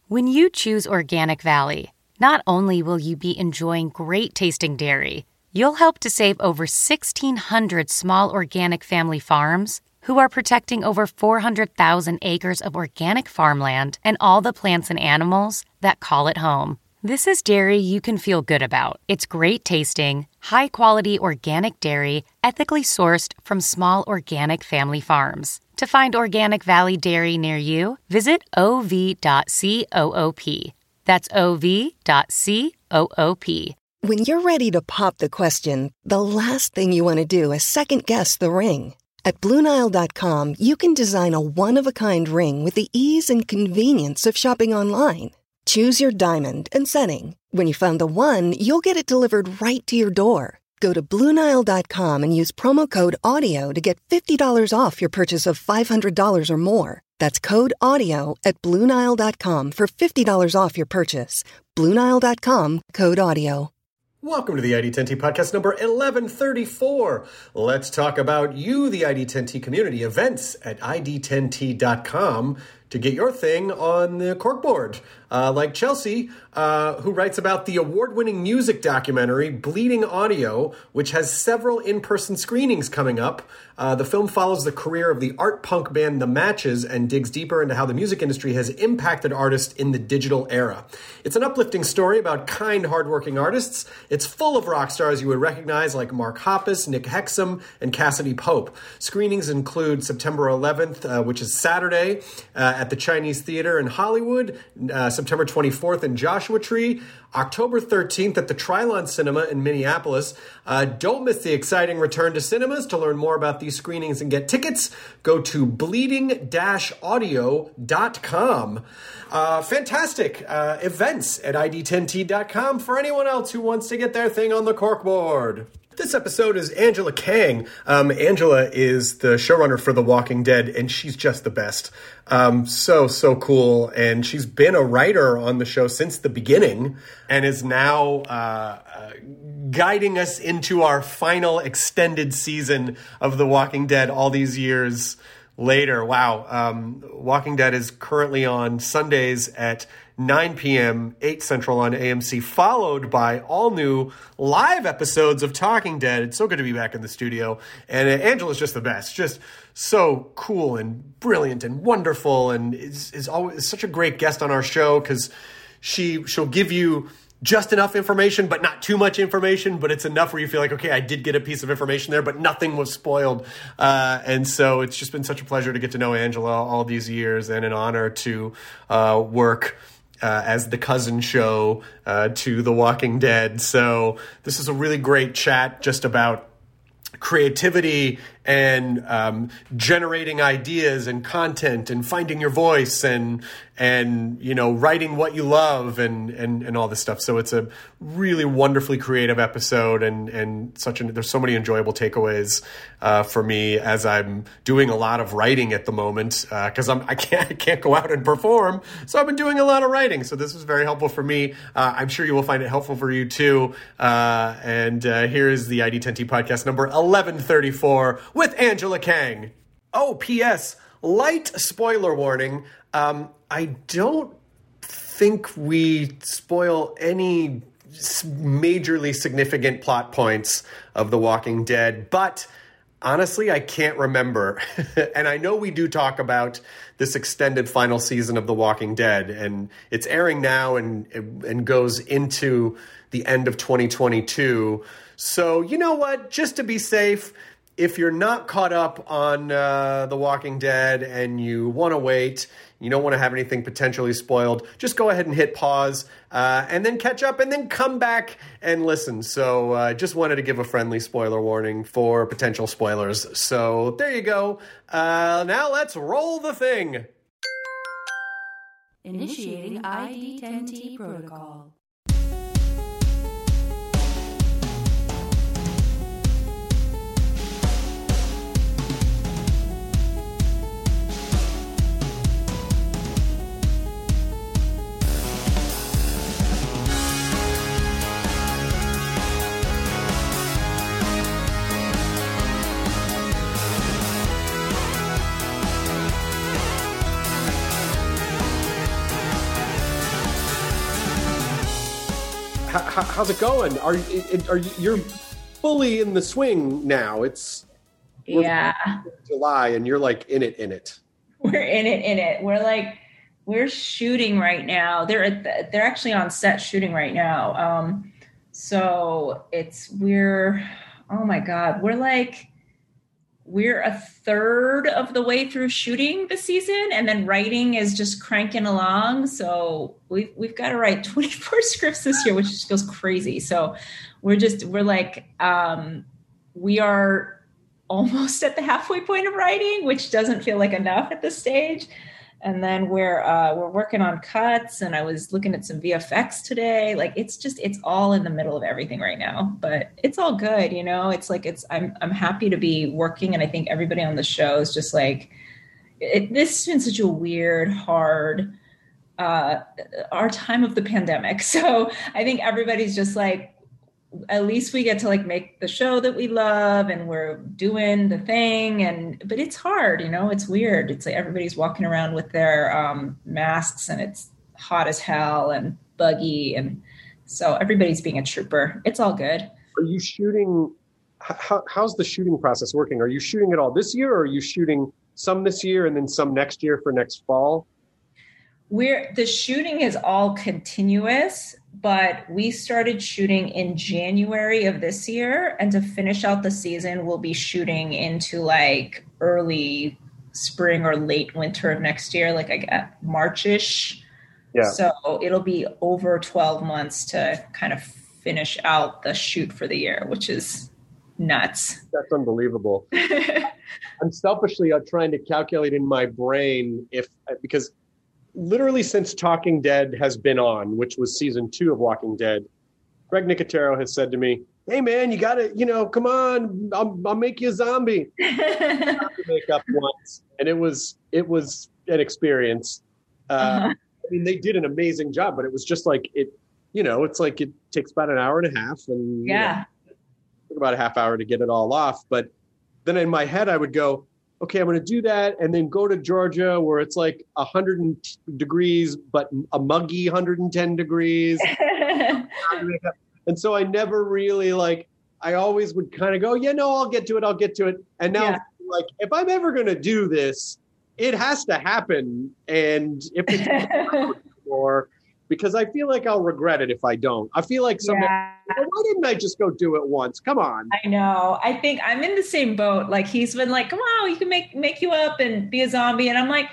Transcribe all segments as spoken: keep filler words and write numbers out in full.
When you choose Organic Valley, not only will you be enjoying great tasting dairy, you'll help to save over sixteen hundred small organic family farms who are protecting over four hundred thousand acres of organic farmland and all the plants and animals that call it home. This is dairy you can feel good about. It's great tasting, high-quality organic dairy, ethically sourced from small organic family farms. To find Organic Valley Dairy near you, visit O V dot coop. That's O V dot coop. When you're ready to pop the question, the last thing you want to do is second-guess the ring. At Blue Nile dot com, you can design a one-of-a-kind ring with the ease and convenience of shopping online. Choose your diamond and setting. When you find the one, you'll get it delivered right to your door. Go to Blue Nile dot com and use promo code AUDIO to get fifty dollars off your purchase of five hundred dollars or more. That's code AUDIO at Blue Nile dot com for fifty dollars off your purchase. Blue Nile dot com, code AUDIO. Welcome to the I D ten T podcast number eleven thirty-four. Let's talk about you, the I D ten T community, events at I D ten T dot com to get your thing on the corkboard. Uh, like Chelsea, uh, who writes about the award-winning music documentary Bleeding Audio, which has several in-person screenings coming up. Uh, the film follows the career of the art punk band The Matches and digs deeper into how the music industry has impacted artists in the digital era. It's an uplifting story about kind, hardworking artists. It's full of rock stars you would recognize like Mark Hoppus, Nick Hexum, and Cassidy Pope. Screenings include September eleventh, uh, which is Saturday, uh, at the Chinese Theater in Hollywood, uh, September twenty-fourth in Joshua Tree, October thirteenth at the Trilon Cinema in Minneapolis. Uh, don't miss the exciting return to cinemas. To learn more about these screenings and get tickets, go to bleeding audio dot com. Uh, fantastic uh, events at I D ten T dot com for anyone else who wants to get their thing on the corkboard. This episode is Angela Kang. Um, Angela is the showrunner for The Walking Dead, and she's just the best. Um, so, so cool. And she's been a writer on the show since the beginning and is now uh, uh, guiding us into our final extended season of The Walking Dead all these years later. Wow. Um, Walking Dead is currently on Sundays at nine p.m., eight Central on A M C, followed by all new live episodes of Talking Dead. It's so good to be back in the studio. And uh, Angela's just the best. Just so cool and brilliant and wonderful, and is, is always is such a great guest on our show because she, she'll give you just enough information, but not too much information, but it's enough where you feel like, okay, I did get a piece of information there, but nothing was spoiled. Uh, and so it's just been such a pleasure to get to know Angela all these years, and an honor to uh, work Uh, as the cousin show uh, to The Walking Dead. So this is a really great chat just about creativity and um, generating ideas and content and finding your voice and and you know writing what you love and and and all this stuff. So it's a really wonderfully creative episode, and and such an there's so many enjoyable takeaways uh, for me as I'm doing a lot of writing at the moment because uh, I'm I can't I can't go out and perform, so I've been doing a lot of writing. So this was very helpful for me. Uh, I'm sure you will find it helpful for you too. Uh, and uh, here is the I D ten T podcast number eleven thirty-four. With Angela Kang. Oh, P S. Light spoiler warning. Um, I don't think we spoil any majorly significant plot points of The Walking Dead, but honestly, I can't remember. And I know we do talk about this extended final season of The Walking Dead, and it's airing now and, and goes into the end of twenty twenty-two. So, you know what? Just to be safe, if you're not caught up on uh, The Walking Dead and you want to wait, you don't want to have anything potentially spoiled, just go ahead and hit pause uh, and then catch up and then come back and listen. So I uh, just wanted to give a friendly spoiler warning for potential spoilers. So there you go. Uh, now let's roll the thing. Initiating I D ten T protocol. how, how's it going? Are you, are you, you're fully in the swing now? It's yeah, July, and you're like in it, in it. We're in it, in it. We're like, we're shooting right now. They're at the, they're actually on set shooting right now. Um, so it's we're oh my god, we're like. We're a third of the way through shooting the season, and then writing is just cranking along. So we've, we've got to write twenty-four scripts this year, which just goes crazy. So we're just, we're like, um, we are almost at the halfway point of writing, which doesn't feel like enough at this stage. And then we're, uh, we're working on cuts, and I was looking at some V F X today. Like, it's just, it's all in the middle of everything right now, but it's all good. You know, it's like, it's, I'm, I'm happy to be working. And I think everybody on the show is just like, it, this has been such a weird, hard, uh, our time of the pandemic. So I think everybody's just like, at least we get to like make the show that we love, and we're doing the thing. And, but it's hard, you know, it's weird. It's like everybody's walking around with their um, masks, and it's hot as hell and buggy. And so everybody's being a trooper. It's all good. Are you shooting? How, how's the shooting process working? Are you shooting it all this year, or are you shooting some this year and then some next year for next fall? We're the shooting is all continuous, but we started shooting in January of this year, and to finish out the season, we'll be shooting into like early spring or late winter of next year, like I get Marchish. Yeah. So it'll be over twelve months to kind of finish out the shoot for the year, which is nuts. That's unbelievable. I'm selfishly uh, trying to calculate in my brain if, because literally since Talking Dead has been on, which was season two of Walking Dead, Greg Nicotero has said to me, hey man, you gotta, you know, come on, I'll, I'll make you a zombie. I have to make up once. And it was, it was an experience. Uh, uh-huh. I mean, they did an amazing job, but it was just like, it, you know, it's like, it takes about an hour and a half, and yeah, you know, took about a half hour to get it all off. But then in my head, I would go, okay, I'm going to do that, and then go to Georgia where it's like one hundred degrees, but a muggy one hundred ten degrees. And so I never really like, I always would kind of go, yeah, no, I'll get to it. I'll get to it. And now, yeah. like, if I'm ever going to do this, it has to happen. And if it's more, because I feel like I'll regret it if I don't. I feel like somebody, yeah. well, why didn't I just go do it once? Come on. I know. I think I'm in the same boat. Like, he's been like, come on, you can make, make you up and be a zombie. And I'm like,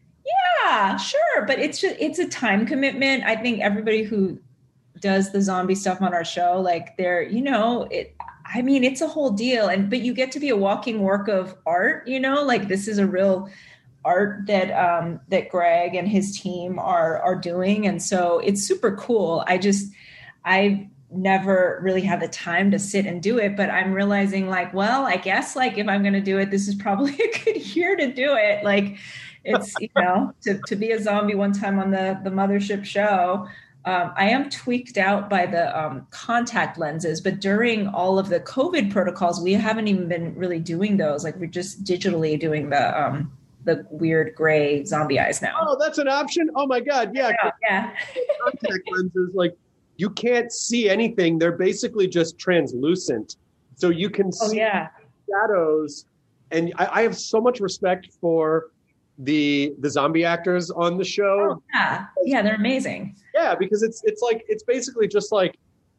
yeah, sure. But it's just, it's a time commitment. I think everybody who does the zombie stuff on our show, like they're, you know, it, I mean, it's a whole deal. And, but you get to be a walking work of art, you know, like this is a real art that um, that Greg and his team are are doing. And so it's super cool. I just, I've never really had the time to sit and do it, but I'm realizing like, well, I guess like if I'm going to do it, this is probably a good year to do it. Like it's, you know, to, to be a zombie one time on the, the Mothership show. Um, I am tweaked out by the um, contact lenses, but during all of the COVID protocols, we haven't even been really doing those. Like we're just digitally doing the, um, the weird gray zombie eyes now. Oh, that's an option. Oh my God. Yeah. Yeah. yeah. Contact lenses, like you can't see anything. They're basically just translucent. So you can oh, see yeah. shadows. And I, I have so much respect for the, the zombie actors on the show. Oh, yeah. Yeah. They're amazing. Yeah. Because it's, it's like, it's basically just like,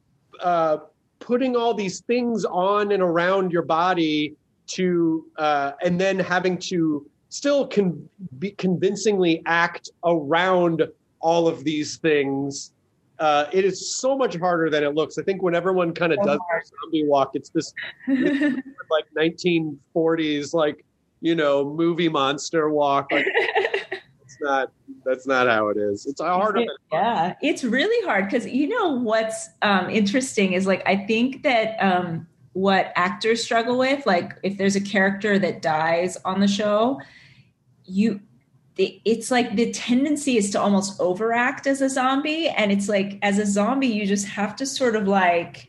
uh, putting all these things on and around your body to, uh, and then having to, still can be convincingly act around all of these things. Uh, it is so much harder than it looks. I think when everyone kind of so does the zombie walk, it's this, this like nineteen forties, like, you know, movie monster walk. Like, it's not, that's not how it is. It's harder. It, yeah, it's really hard because, you know, what's um, interesting is like, I think that um, what actors struggle with, like if there's a character that dies on the show, you it's like the tendency is to almost overact as a zombie. And it's like, as a zombie, you just have to sort of like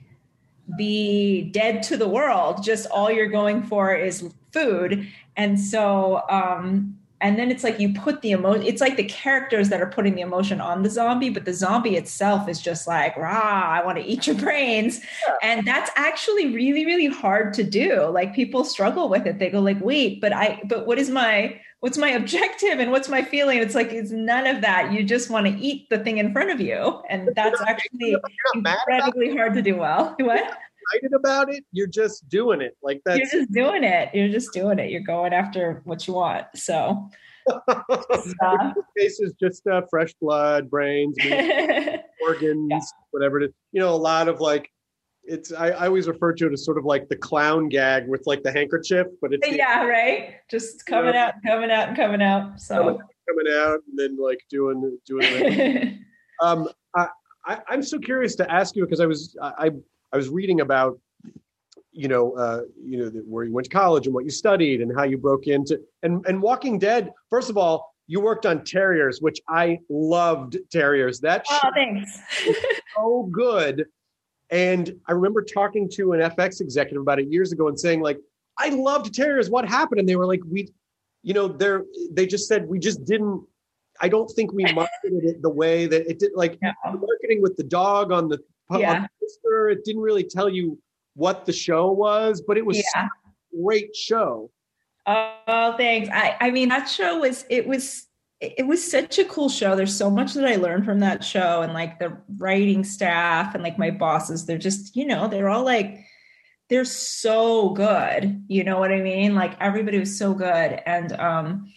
be dead to the world. Just all you're going for is food. And so um, and then it's like you put the emotion, it's like the characters that are putting the emotion on the zombie, but the zombie itself is just like, rah, I want to eat your brains. Yeah. And that's actually really, really hard to do. Like people struggle with it. They go like, wait, but I, but what is my, what's my objective and what's my feeling? It's like, it's none of that. You just want to eat the thing in front of you. And that's not, actually incredibly hard to do well. What? Excited about it, you're just doing it. Like that. You're just doing it. You're just doing it. You're going after what you want. So uh, case is just uh, fresh blood, brains, meat, organs, yeah. whatever it is. You know, a lot of like it's I, I always refer to it as sort of like the clown gag with like the handkerchief, but it's yeah, the, right. Just coming you know, out, coming out, and coming out. So coming, coming out and then like doing doing it. um I, I I'm so curious to ask you because I was I I was reading about, you know, uh, you know, the, where you went to college and what you studied and how you broke into and, and Walking Dead. First of all, you worked on Terriers, which I loved Terriers. That oh, thanks. was so good. And I remember talking to an F X executive about it years ago and saying like, I loved Terriers. What happened? And they were like, we, you know, they're, they just said, we just didn't, I don't think we marketed it the way that it did. Like yeah. marketing with the dog on the, yeah. on the poster, it didn't really tell you what the show was, but it was yeah. a great show. Oh, thanks. I, I mean, that show was, it was, it was such a cool show. There's so much that I learned from that show and like the writing staff and like my bosses, they're just, you know, they're all like, they're so good. You know what I mean? Like everybody was so good. And, um,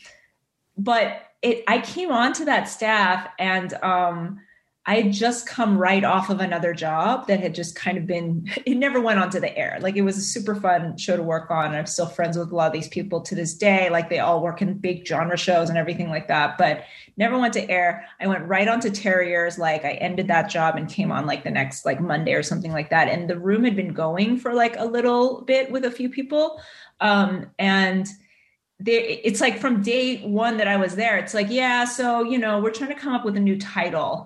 but it, I came onto that staff and, um, I had just come right off of another job that had just kind of been, it never went onto the air. Like it was a super fun show to work on. I'm still friends with a lot of these people to this day. Like they all work in big genre shows and everything like that, but never went to air. I went right onto Terriers. Like I ended that job and came on like the next like Monday or something like that. And the room had been going for like a little bit with a few people. Um, and There, it's like from day one that I was there, it's like, yeah, so, you know, we're trying to come up with a new title.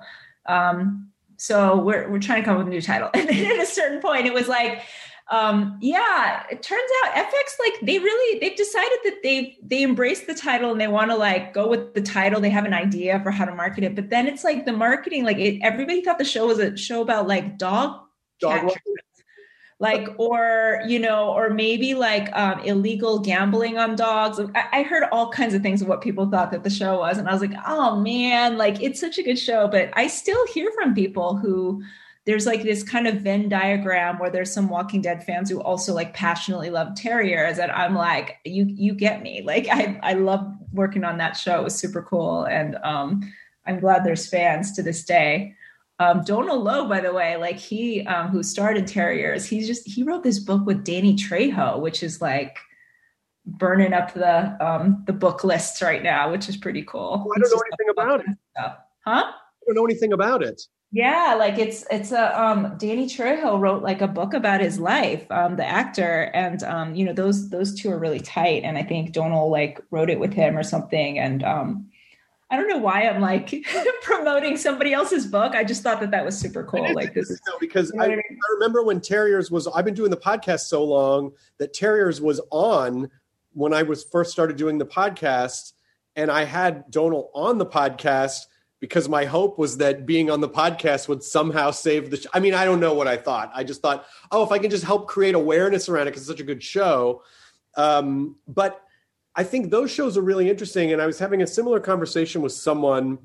Um, so we're, we're trying to come up with a new title. And then at a certain point, it was like, um, yeah, it turns out F X, like they really, they've decided that they, they embrace the title and they want to like go with the title. They have an idea for how to market it, but then it's like the marketing, like it, everybody thought the show was a show about like dog, dog catchers. Like, or, you know, or maybe like um, illegal gambling on dogs. I, I heard all kinds of things of what people thought that the show was. And I was like, oh man, like it's such a good show. But I still hear from people who there's like this kind of Venn diagram where there's some Walking Dead fans who also like passionately love Terriers. And I'm like, you, you get me. Like, I, I love working on that show. It was super cool. And um, I'm glad there's fans to this day. Um, Donal Logue, by the way, like he, um, who starred in Terriers, he's just, he wrote this book with Danny Trejo, which is like burning up the, um, the book lists right now, which is pretty cool. Oh, I don't know anything about it. Stuff. Huh? I don't know anything about it. Yeah. Like it's, it's a, um, Danny Trejo wrote like a book about his life, um, the actor. And, um, you know, those, those two are really tight. And I think Donal like wrote it with him or something. And, um, I don't know why I'm like promoting somebody else's book. I just thought that that was super cool. Like this is no, because you know I, I, mean? I remember when Terriers was, I've been doing the podcast so long that Terriers was on when I was first started doing the podcast, and I had Donal on the podcast because my hope was that being on the podcast would somehow save the, sh- I mean, I don't know what I thought. I just thought, oh, if I can just help create awareness around it because it's such a good show. Um, but I think those shows are really interesting. And I was having a similar conversation with someone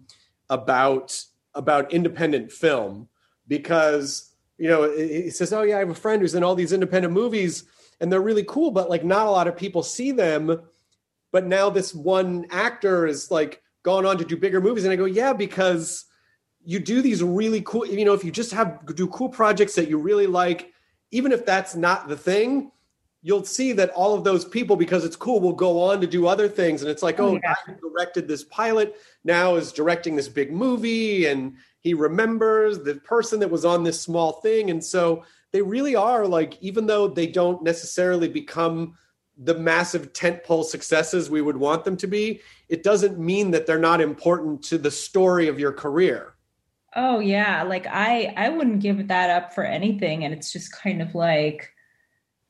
about, about independent film because, you know, he says, oh yeah, I have a friend who's in all these independent movies and they're really cool, but like not a lot of people see them. But now this one actor is like gone on to do bigger movies. And I go, yeah, because you do these really cool, you know, if you just have do cool projects that you really like, even if that's not the thing, you'll see that all of those people, because it's cool, will go on to do other things. And it's like, oh, oh yeah. guy who directed this pilot now is directing this big movie. And he remembers the person that was on this small thing. And so they really are like, even though they don't necessarily become the massive tentpole successes we would want them to be, it doesn't mean that they're not important to the story of your career. Oh yeah. Like I, I wouldn't give that up for anything. And it's just kind of like,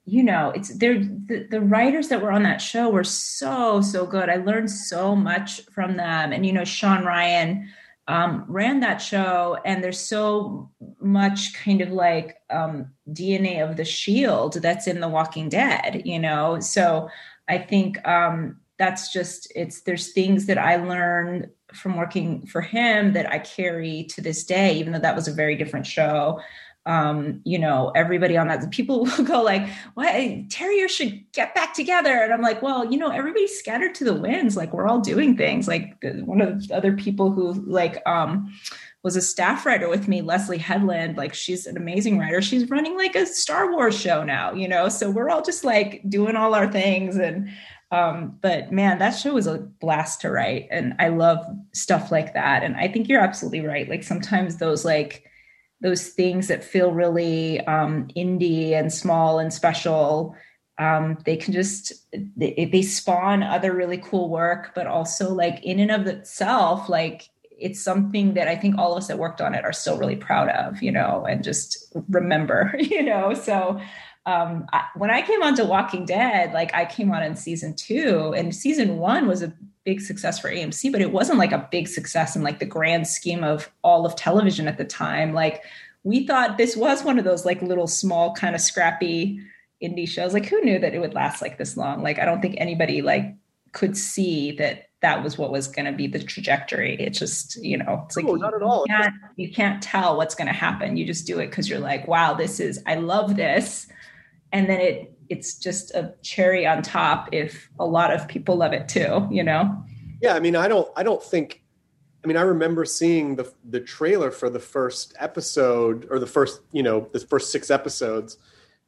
you know, it's there. The, the writers that were on that show were so, so good. I learned so much from them. And, you know, Sean Ryan um, ran that show, and there's so much kind of like um, D N A of the Shield that's in The Walking Dead, you know? So I think um, that's just, it's, there's things that I learned from working for him that I carry to this day, even though that was a very different show. Um, you know, everybody on that, people will go like, "Why Terriers should get back together?" And I'm like, well, you know, everybody's scattered to the winds. Like, we're all doing things. Like, one of the other people who like um, was a staff writer with me, Leslie Headland, like, she's an amazing writer. She's running like a Star Wars show now, you know, so we're all just like doing all our things. And um, but man, that show was a blast to write. And I love stuff like that. And I think you're absolutely right. Like, sometimes those like those things that feel really um, indie and small and special, um, they can just, they, they spawn other really cool work, but also like in and of itself, like it's something that I think all of us that worked on it are still really proud of, you know, and just remember, you know. So um, I, when I came on to Walking Dead, like I came on in season two, and season one was a big success for A M C, but it wasn't like a big success in like the grand scheme of all of television at the time. Like, we thought this was one of those like little small kind of scrappy indie shows. Like, who knew that it would last like this long? Like, I don't think anybody like could see that that was what was going to be the trajectory. It's just, you know, it's like, no, not at all. You can't, you can't tell what's going to happen. You just do it because you're like, wow, this is, I love this. And then it, it's just a cherry on top if a lot of people love it too, you know? Yeah. I mean, I don't, I don't think, I mean, I remember seeing the the trailer for the first episode, or the first, you know, the first six episodes,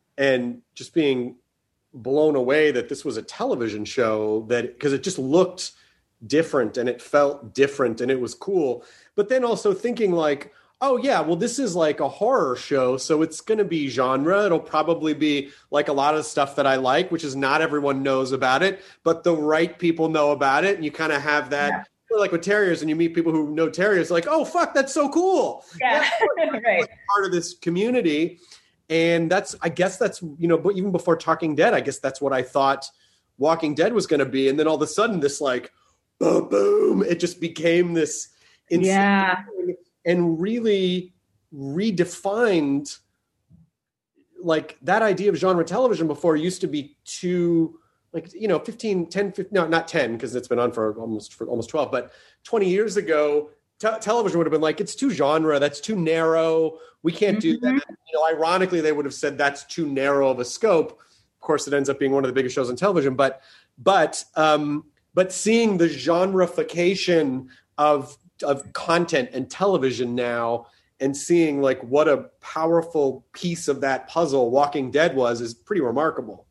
and just being blown away that this was a television show, that because it just looked different and it felt different and it was cool. But then also thinking like, oh yeah, well, this is like a horror show, so it's going to be genre. It'll probably be like a lot of stuff that I like, which is not everyone knows about it, but the right people know about it. And you kind of have that, yeah. Like with terriers, and you meet people who know terriers, like, oh, fuck, that's so cool. Yeah, yeah right. Like part of this community. And that's, I guess that's, you know, but even before Talking Dead, I guess that's what I thought Walking Dead was going to be. And then all of a sudden this like, boom, boom, it just became this insane yeah. and really redefined, like that idea of genre television before used to be too, like, you know, fifteen, ten, fifteen, no, not ten, because it's been on for almost for almost twelve, but twenty years ago, te- television would have been like, it's too genre, that's too narrow, we can't do Mm-hmm. that. You know, ironically, they would have said that's too narrow of a scope. Of course, it ends up being one of the biggest shows on television, but but um, but seeing the genreification of of content and television now, and seeing like what a powerful piece of that puzzle Walking Dead was, is pretty remarkable.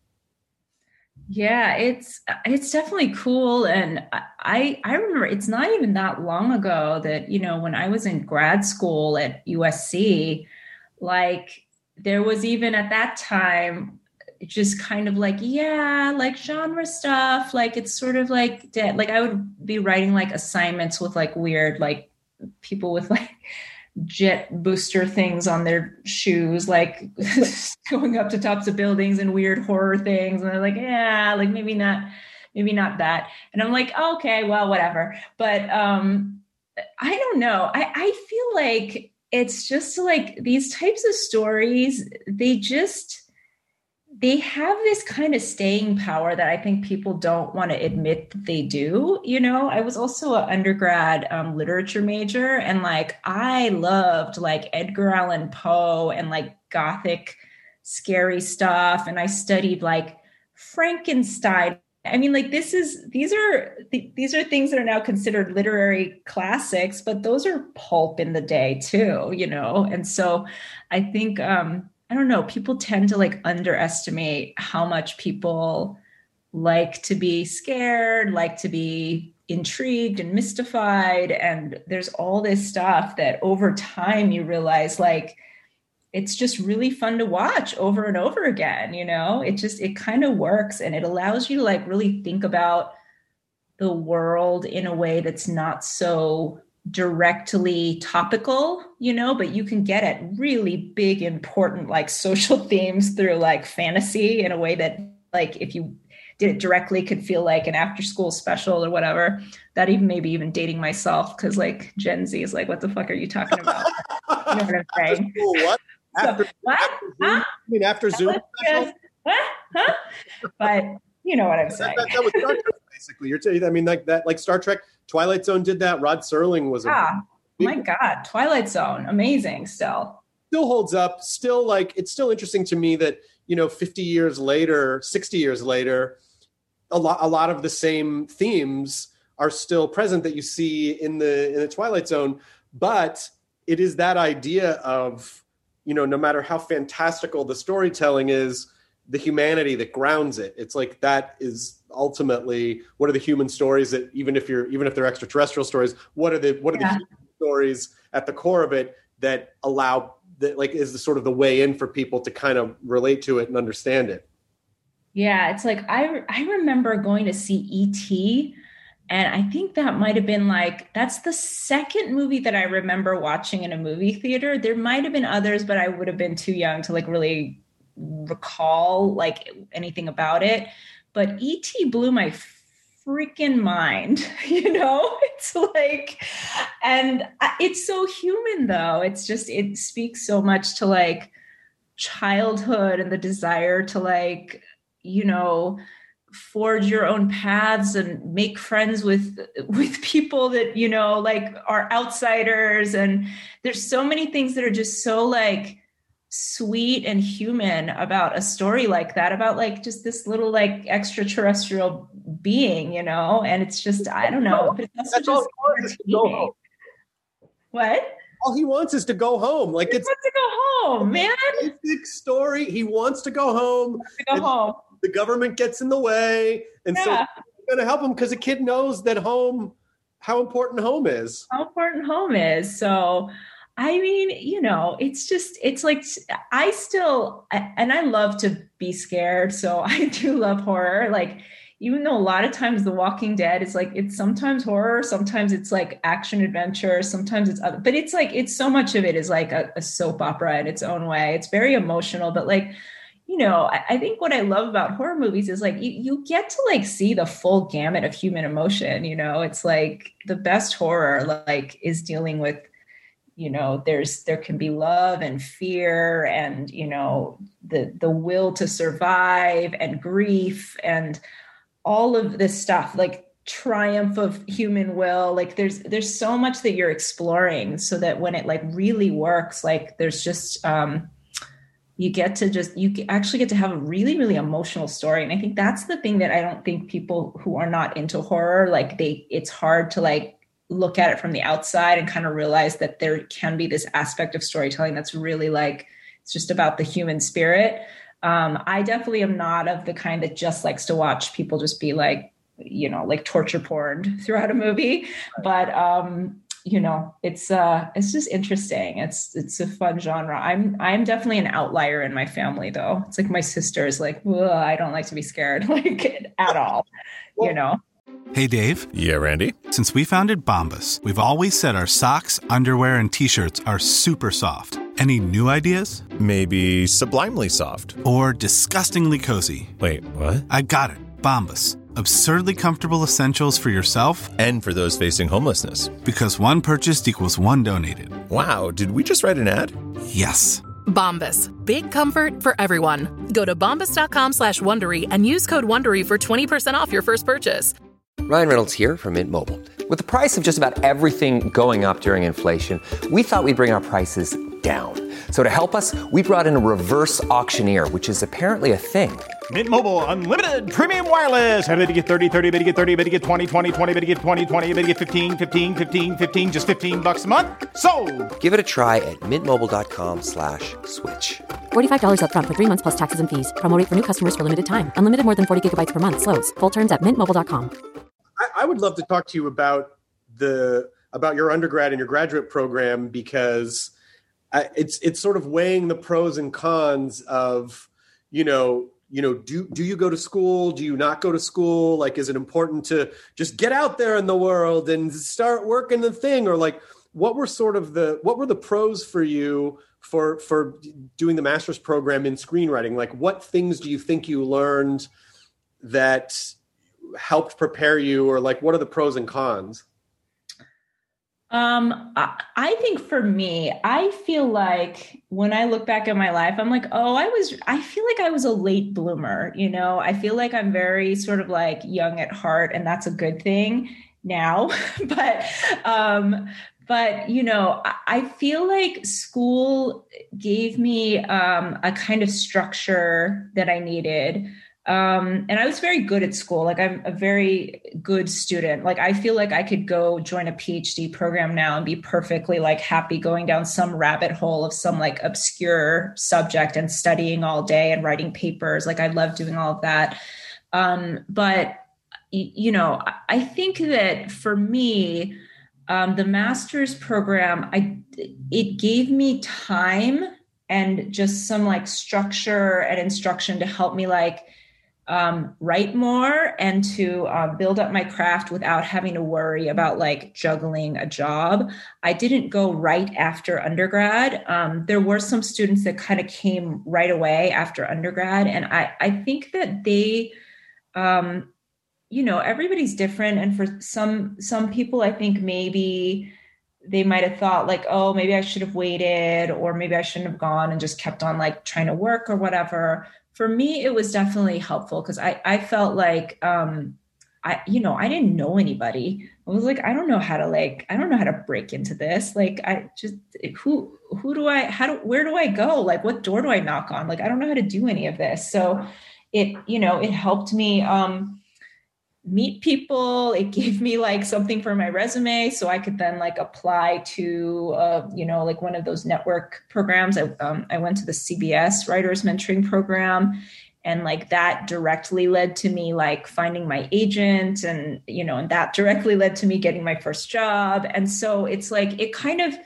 Yeah, it's it's definitely cool. And I I remember it's not even that long ago that, you know, when I was in grad school at U S C, like there was even at that time just kind of like, yeah, like genre stuff, like it's sort of like dead. Like I would be writing like assignments with like weird, like people with like jet booster things on their shoes, like going up to tops of buildings and weird horror things. And they're like, yeah, like maybe not, maybe not that. And I'm like, okay, well, whatever. But um, I don't know. I, I feel like it's just like these types of stories, they just, they have this kind of staying power that I think people don't want to admit that they do. You know, I was also an undergrad um, literature major, and like I loved like Edgar Allan Poe and like Gothic scary stuff. And I studied like Frankenstein. I mean, like this is, these are, th- these are things that are now considered literary classics, but those are pulp in the day too, you know? And so I think, um, I don't know, people tend to like underestimate how much people like to be scared, like to be intrigued and mystified. And there's all this stuff that over time you realize like, it's just really fun to watch over and over again. You know, it just, it kind of works, and it allows you to like really think about the world in a way that's not so directly topical, you know, but you can get at really big, important, like social themes through like fantasy in a way that like if you did it directly could feel like an after school special or whatever. That even maybe even dating myself because like Gen Z is like, what the fuck are you talking about? You know what I'm saying? Cool, what? After, So, what? after Zoom? Huh? I mean, after Zoom? Just, what? Huh? But you know what I'm saying. That, that, that was Star Trek, basically. You're t- I mean, like that, like Star Trek, Twilight Zone did that. Rod Serling was a Ah, my God, Twilight Zone, amazing. Still, still holds up. Still, like it's still interesting to me that you know, fifty years later, sixty years later, a lot, a lot of the same themes are still present that you see in the in the Twilight Zone. But it is that idea of, you know, no matter how fantastical the storytelling is, the humanity that grounds it. It's like that is ultimately what are the human stories that even if you're even if they're extraterrestrial stories, what are the what are yeah. the human stories at the core of it that allow that like is the sort of the way in for people to kind of relate to it and understand it. Yeah, it's like I I remember going to see E T, and I think that might have been like that's the second movie that I remember watching in a movie theater. There might have been others, but I would have been too young to like really recall like anything about it. But E T blew my freaking mind, you know? It's like, and it's so human though. It's just, it speaks so much to like childhood and the desire to like, you know, forge your own paths and make friends with, with people that, you know, like are outsiders. And there's so many things that are just so like sweet and human about a story like that, about like just this little like extraterrestrial being, you know, and it's just, I don't know, but it's also just entertaining. What? All he wants is to go home. Like he it's wants to go home, man. Basic story. He wants to go home. Wants to go home. The government gets in the way, and yeah. so we're going to help him because the kid knows that home, how important home is. How important home is. So, I mean, you know, it's just, it's like, I still, and I love to be scared. So I do love horror. Like, even though a lot of times The Walking Dead is like, it's sometimes horror, sometimes it's like action adventure, sometimes it's other, but it's like, it's so much of it is like a, a soap opera in its own way. It's very emotional, but like, you know, I, I think what I love about horror movies is like, you, you get to like see the full gamut of human emotion. You know, it's like the best horror like is dealing with, you know, there's, there can be love and fear and, you know, the, the will to survive and grief and all of this stuff, like triumph of human will. Like there's, there's so much that you're exploring so that when it like really works, like there's just, um, you get to just, you actually get to have a really, really emotional story. And I think that's the thing that I don't think people who are not into horror, like they, it's hard to like, look at it from the outside and kind of realize that there can be this aspect of storytelling that's really like, it's just about the human spirit. Um, I definitely am not of the kind that just likes to watch people just be like, you know, like torture porn throughout a movie. But, um, you know, it's, uh, it's just interesting. It's, it's a fun genre. I'm, I'm definitely an outlier in my family though. It's like my sister is like, I don't like to be scared, like at all, well, you know? Hey, Dave. Yeah, Randy. Since we founded Bombas, we've always said our socks, underwear, and T-shirts are super soft. Any new ideas? Maybe sublimely soft. Or disgustingly cozy. Wait, what? I got it. Bombas. Absurdly comfortable essentials for yourself. And for those facing homelessness. Because one purchased equals one donated. Wow, did we just write an ad? Yes. Bombas. Big comfort for everyone. Go to bombas.com slash Wondery and use code Wondery for twenty percent off your first purchase. Ryan Reynolds here from Mint Mobile. With the price of just about everything going up during inflation, we thought we'd bring our prices down. So to help us, we brought in a reverse auctioneer, which is apparently a thing. Mint Mobile Unlimited Premium Wireless. How to get thirty, thirty, how to get thirty, how to get twenty, twenty, twenty, how to get twenty, twenty, how to get fifteen, fifteen, fifteen, fifteen, just fifteen bucks a month? Sold! Give it a try at mintmobile.com slash switch. forty-five dollars up front for three months plus taxes and fees. Promo rate for new customers for limited time. Unlimited more than forty gigabytes per month. Slows full terms at mint mobile dot com. I, I would love to talk to you about the about your undergrad and your graduate program because I, it's it's sort of weighing the pros and cons of, you know, you know, do, do you go to school? Do you not go to school? Like, is it important to just get out there in the world and start working the thing? Or like, what were sort of the, what were the pros for you for, for doing the master's program in screenwriting? Like, what things do you think you learned that helped prepare you, or like, what are the pros and cons? Um, I, I think for me, I feel like when I look back at my life, I'm like, oh, I was, I feel like I was a late bloomer, you know, I feel like I'm very sort of like young at heart, and that's a good thing now. but, um, but, you know, I, I feel like school gave me, um, a kind of structure that I needed. Um, and I was very good at school. Like, I'm a very good student. Like, I feel like I could go join a PhD program now and be perfectly like happy going down some rabbit hole of some like obscure subject and studying all day and writing papers. Like, I love doing all of that. Um, but, you know, I think that for me, um, the master's program, I, it gave me time and just some like structure and instruction to help me like, Um, write more and to uh, build up my craft without having to worry about like juggling a job. I didn't go right after undergrad. Um, there were some students that kind of came right away after undergrad. And I, I think that they, um, you know, everybody's different. And for some, some people, I think maybe they might have thought like, oh, maybe I should have waited, or maybe I shouldn't have gone and just kept on like trying to work or whatever. For me, it was definitely helpful because I, I felt like, um, I, you know, I didn't know anybody. I was like, I don't know how to like, I don't know how to break into this. Like, I just, who, who do I, how do, where do I go? Like, what door do I knock on? Like, I don't know how to do any of this. So it, you know, it helped me, um, meet people. It gave me like something for my resume so I could then like apply to, uh, you know, like one of those network programs. I, um, I went to the C B S Writers Mentoring Program, and like that directly led to me like finding my agent, and, you know, and that directly led to me getting my first job. And so it's like, it kind of,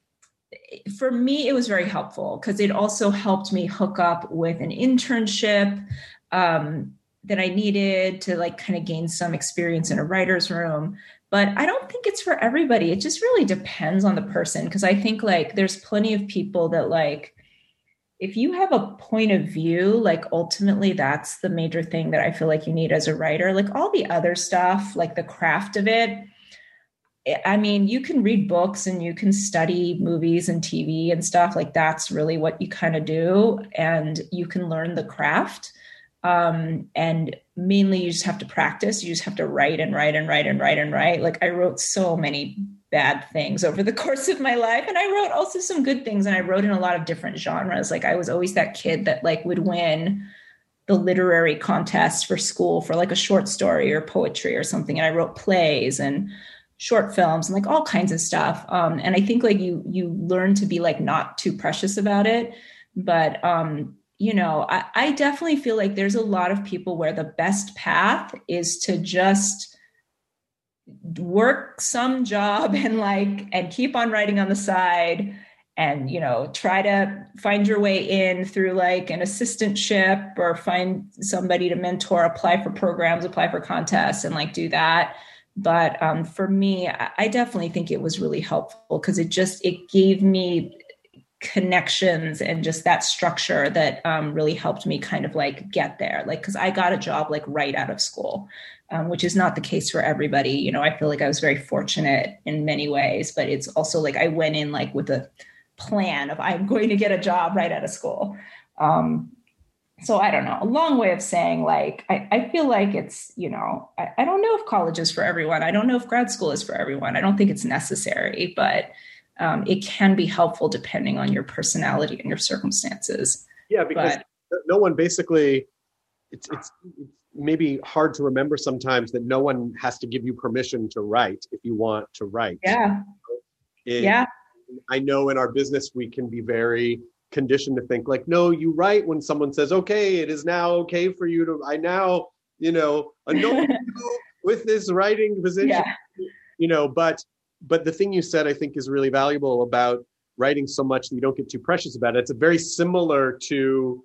for me, it was very helpful because it also helped me hook up with an internship, um, that I needed to like kind of gain some experience in a writer's room. But I don't think it's for everybody. It just really depends on the person. Because I think like there's plenty of people that like, if you have a point of view, like ultimately that's the major thing that I feel like you need as a writer. Like all the other stuff, like the craft of it, I mean, you can read books and you can study movies and T V and stuff. Like that's really what you kind of do. And you can learn the craft. Um, and mainly you just have to practice. You just have to write and write and write and write and write. Like I wrote so many bad things over the course of my life. And I wrote also some good things. And I wrote in a lot of different genres. Like I was always that kid that like would win the literary contest for school for like a short story or poetry or something. And I wrote plays and short films and like all kinds of stuff. Um, and I think like you, you learn to be like not too precious about it. But, um, you know, I, I definitely feel like there's a lot of people where the best path is to just work some job and like, and keep on writing on the side and, you know, try to find your way in through like an assistantship or find somebody to mentor, apply for programs, apply for contests and like do that. But um, for me, I, I definitely think it was really helpful because it just, it gave me connections and just that structure that um, really helped me kind of like get there. Like, cause I got a job like right out of school, um, which is not the case for everybody. You know, I feel like I was very fortunate in many ways, but it's also like I went in like with a plan of I'm going to get a job right out of school. Um, so I don't know, a long way of saying like, I, I feel like it's, you know, I, I don't know if college is for everyone. I don't know if grad school is for everyone. I don't think it's necessary, but Um, it can be helpful depending on your personality and your circumstances. Yeah, because but, no one basically, it's, it's it's maybe hard to remember sometimes that no one has to give you permission to write if you want to write. Yeah. It, yeah. I know in our business, we can be very conditioned to think like, no, you write when someone says, okay, it is now okay for you to, I now, you know, annoy you with this writing position, yeah. you know, but But the thing you said, I think, is really valuable about writing so much that you don't get too precious about it. It's very similar to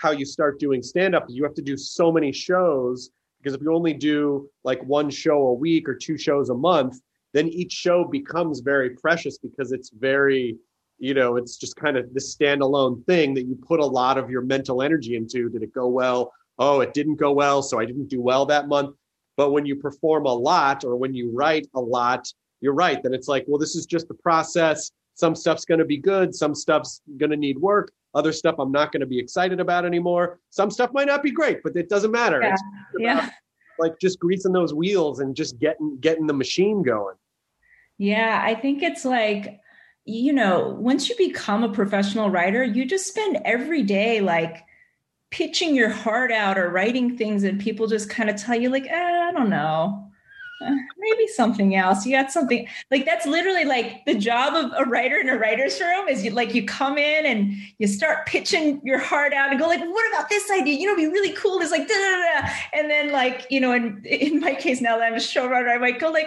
how you start doing stand-up. You have to do so many shows, because if you only do like one show a week or two shows a month, then each show becomes very precious, because it's very, you know, it's just kind of this standalone thing that you put a lot of your mental energy into. Did it go well? Oh, it didn't go well, so I didn't do well that month. But when you perform a lot, or when you write a lot, you're right, that it's like, well, this is just the process. Some stuff's going to be good. Some stuff's going to need work. Other stuff I'm not going to be excited about anymore. Some stuff might not be great, but it doesn't matter. Yeah. It's yeah. like just greasing those wheels and just getting getting the machine going. Yeah, I think it's like, you know, once you become a professional writer, you just spend every day like pitching your heart out or writing things, and people just kind of tell you like, eh, I don't know. Maybe something else. You got something like that's literally like the job of a writer in a writer's room is you like you come in and you start pitching your heart out and go like, what about this idea? You know, it'd be really cool. It's like, da, da, da. And then like, you know, in, in my case, now that I'm a showrunner, I might go like,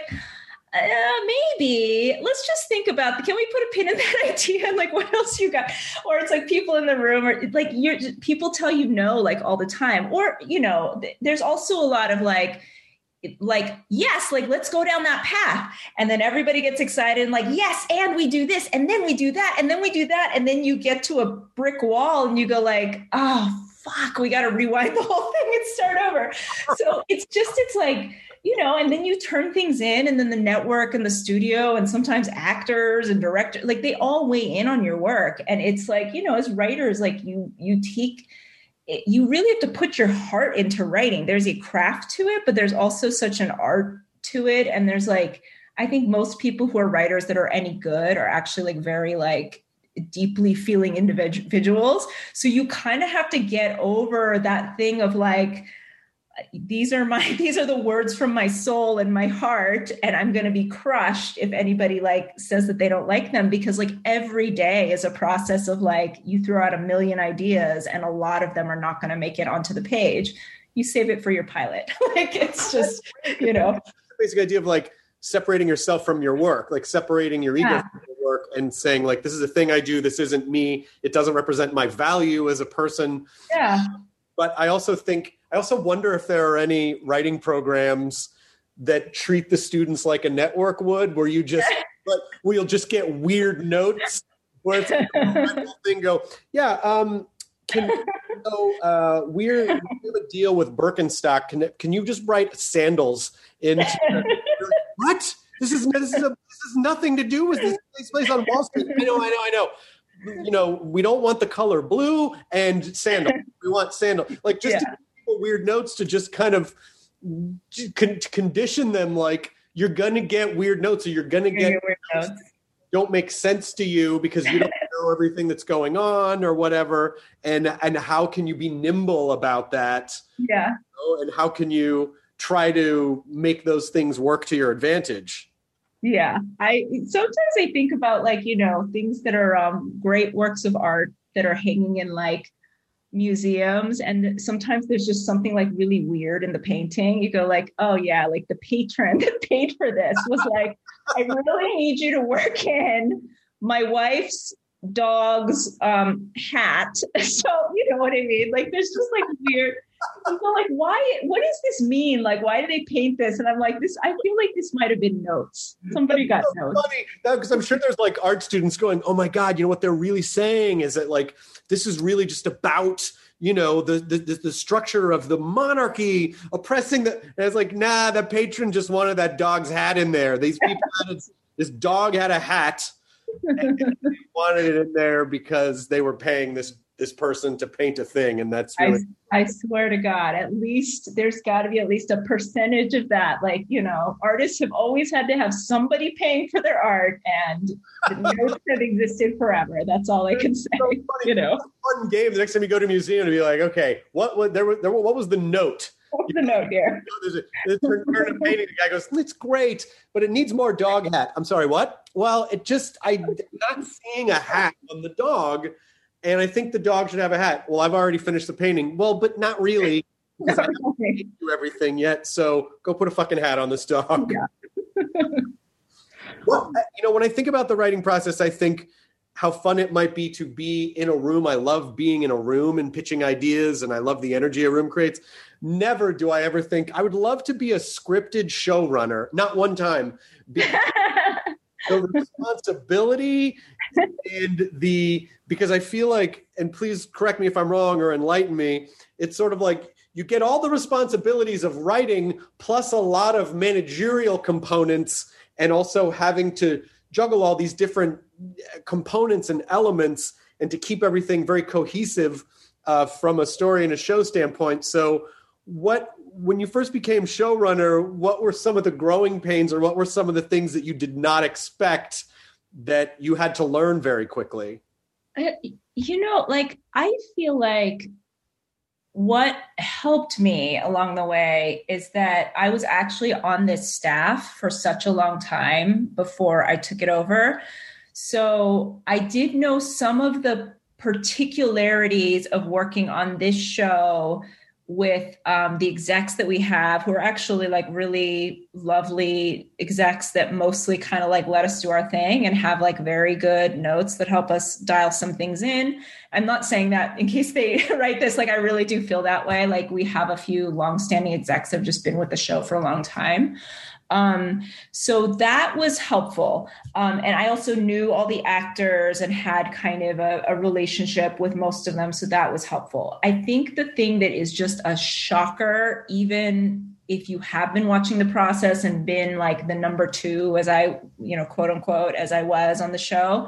uh, maybe let's just think about, can we put a pin in that idea? And like, what else you got? Or it's like people in the room or like you're people tell you no, like all the time. Or, you know, th- there's also a lot of like, like, yes, like, let's go down that path. And then everybody gets excited and like, yes, and we do this, and then we do that, and then we do that. And then you get to a brick wall and you go like, oh, fuck, we got to rewind the whole thing and start over. So it's just, it's like, you know, and then you turn things in, and then the network and the studio and sometimes actors and directors, like they all weigh in on your work. And it's like, you know, as writers, like you, you take, you really have to put your heart into writing. There's a craft to it, but there's also such an art to it. And there's like, I think most people who are writers that are any good are actually like very like deeply feeling individuals. So you kind of have to get over that thing of like, these are my, these are the words from my soul and my heart. And I'm going to be crushed if anybody like says that they don't like them, because like every day is a process of like, you throw out a million ideas and a lot of them are not going to make it onto the page. You save it for your pilot. Like, it's just, you know, the basic idea of like separating yourself from your work, like separating your ego yeah. from your work and saying like, this is a thing I do. This isn't me. It doesn't represent my value as a person. Yeah. But I also think, I also wonder if there are any writing programs that treat the students like a network would, where you just, like, where you'll just get weird notes where it's like a thing go, yeah, um, can you know, uh, we're, we have a deal with Birkenstock. Can, can you just write sandals into what? This is, this is, a, this is nothing to do with this place on Wall Street. I know, I know, I know. You know, we don't want the color blue and sandal. We want sandal. Like just yeah. weird notes to just kind of con- condition them. Like you're going to get weird notes, or you're going to get weird notes. Don't make sense to you because you don't know everything that's going on or whatever. And, and how can you be nimble about that? Yeah. You know? And how can you try to make those things work to your advantage? Yeah. I sometimes I think about like, you know, things that are um, great works of art that are hanging in like museums. And sometimes there's just something like really weird in the painting. You go like, oh yeah, like the patron that paid for this was like, I really need you to work in my wife's dog's um, hat. So, you know what I mean? Like there's just like weird, people like, why, what does this mean? Like, why did they paint this? And I'm like, this, I feel like this might've been notes. Somebody got so notes. Funny. No, because I'm sure there's like art students going, oh my God, you know what they're really saying is that like, this is really just about, you know, the the, the structure of the monarchy oppressing the, and it's like, nah, the patron just wanted that dog's hat in there. These people had a, this dog had a hat and they wanted it in there because they were paying this this person to paint a thing. And that's really I, I swear to God, at least there's got to be at least a percentage of that. Like, you know, artists have always had to have somebody paying for their art, and the notes have existed forever. That's all I can say. So you know, fun game. The next time you go to a museum, to be like, okay, what what there was there what was the note? What's the note here? There's a, there's a turn of painting. The guy goes, it's great, but it needs more dog hat. I'm sorry, what? Well, it just I'm not seeing a hat on the dog. And I think the dog should have a hat. Well, I've already finished the painting. Well, but not really, because I haven't do everything yet. So go put a fucking hat on this dog. Yeah. Well, you know, when I think about the writing process, I think how fun it might be to be in a room. I love being in a room and pitching ideas, and I love the energy a room creates. Never do I ever think I would love to be a scripted showrunner. Not one time. The responsibility and the, because I feel like, and please correct me if I'm wrong or enlighten me, it's sort of like you get all the responsibilities of writing plus a lot of managerial components and also having to juggle all these different components and elements and to keep everything very cohesive uh, from a story and a show standpoint. So what, when you first became showrunner, what were some of the growing pains or what were some of the things that you did not expect that you had to learn very quickly? You know, like, I feel like what helped me along the way is that I was actually on this staff for such a long time before I took it over. So I did know some of the particularities of working on this show with um, the execs that we have, who are actually like really lovely execs that mostly kind of like let us do our thing and have like very good notes that help us dial some things in. I'm not saying that in case they write this, like I really do feel that way. Like we have a few longstanding execs that have just been with the show for a long time. Um, so that was helpful. Um, and I also knew all the actors and had kind of a, a relationship with most of them. So that was helpful. I think the thing that is just a shocker, even if you have been watching the process and been like the number two, as I, you know, quote unquote, as I was on the show,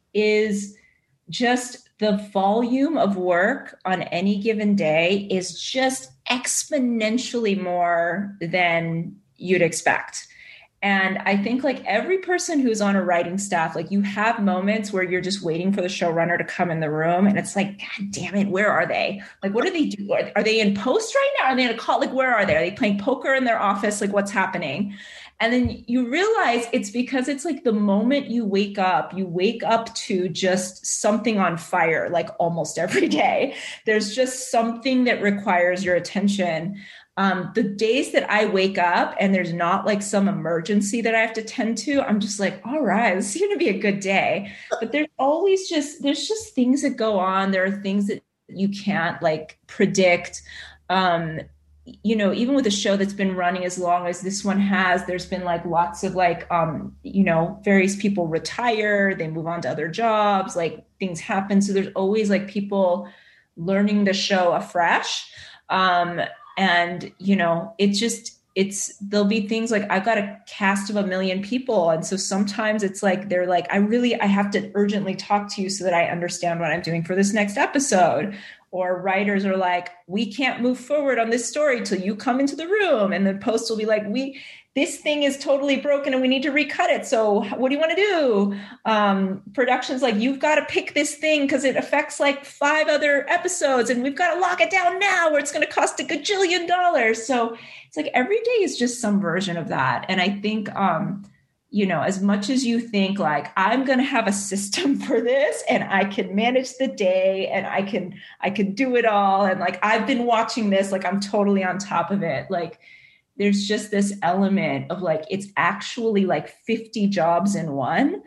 is just the volume of work on any given day is just exponentially more than you'd expect. And I think like every person who's on a writing staff, like you have moments where you're just waiting for the showrunner to come in the room. And it's like, God damn it, where are they? Like, what do they do? Are, are they in post right now? Are they in a call? Like, where are they? Are they playing poker in their office? Like, what's happening? And then you realize it's because it's like the moment you wake up, you wake up to just something on fire, like almost every day. There's just something that requires your attention. Um, the days that I wake up and there's not like some emergency that I have to tend to, I'm just like, all right, this is going to be a good day. But there's always just, there's just things that go on. There are things that you can't like predict. Um, you know, even with a show that's been running as long as this one has, there's been like lots of like, um, you know, various people retire, they move on to other jobs, like things happen. So there's always like people learning the show afresh. Um, And, you know, it just, it's, there'll be things like I've got a cast of a million people. And so sometimes it's like, they're like, I really, I have to urgently talk to you so that I understand what I'm doing for this next episode. Or writers are like, we can't move forward on this story till you come into the room. And the post will be like, we, this thing is totally broken and we need to recut it. So what do you want to do? Um, production's like, you've got to pick this thing because it affects like five other episodes and we've got to lock it down now or it's going to cost a gajillion dollars. So it's like every day is just some version of that. And I think, um, you know, as much as you think like, I'm going to have a system for this and I can manage the day and I can, I can do it all. And like, I've been watching this, like I'm totally on top of it. Like, there's just this element of like, it's actually like fifty jobs in one.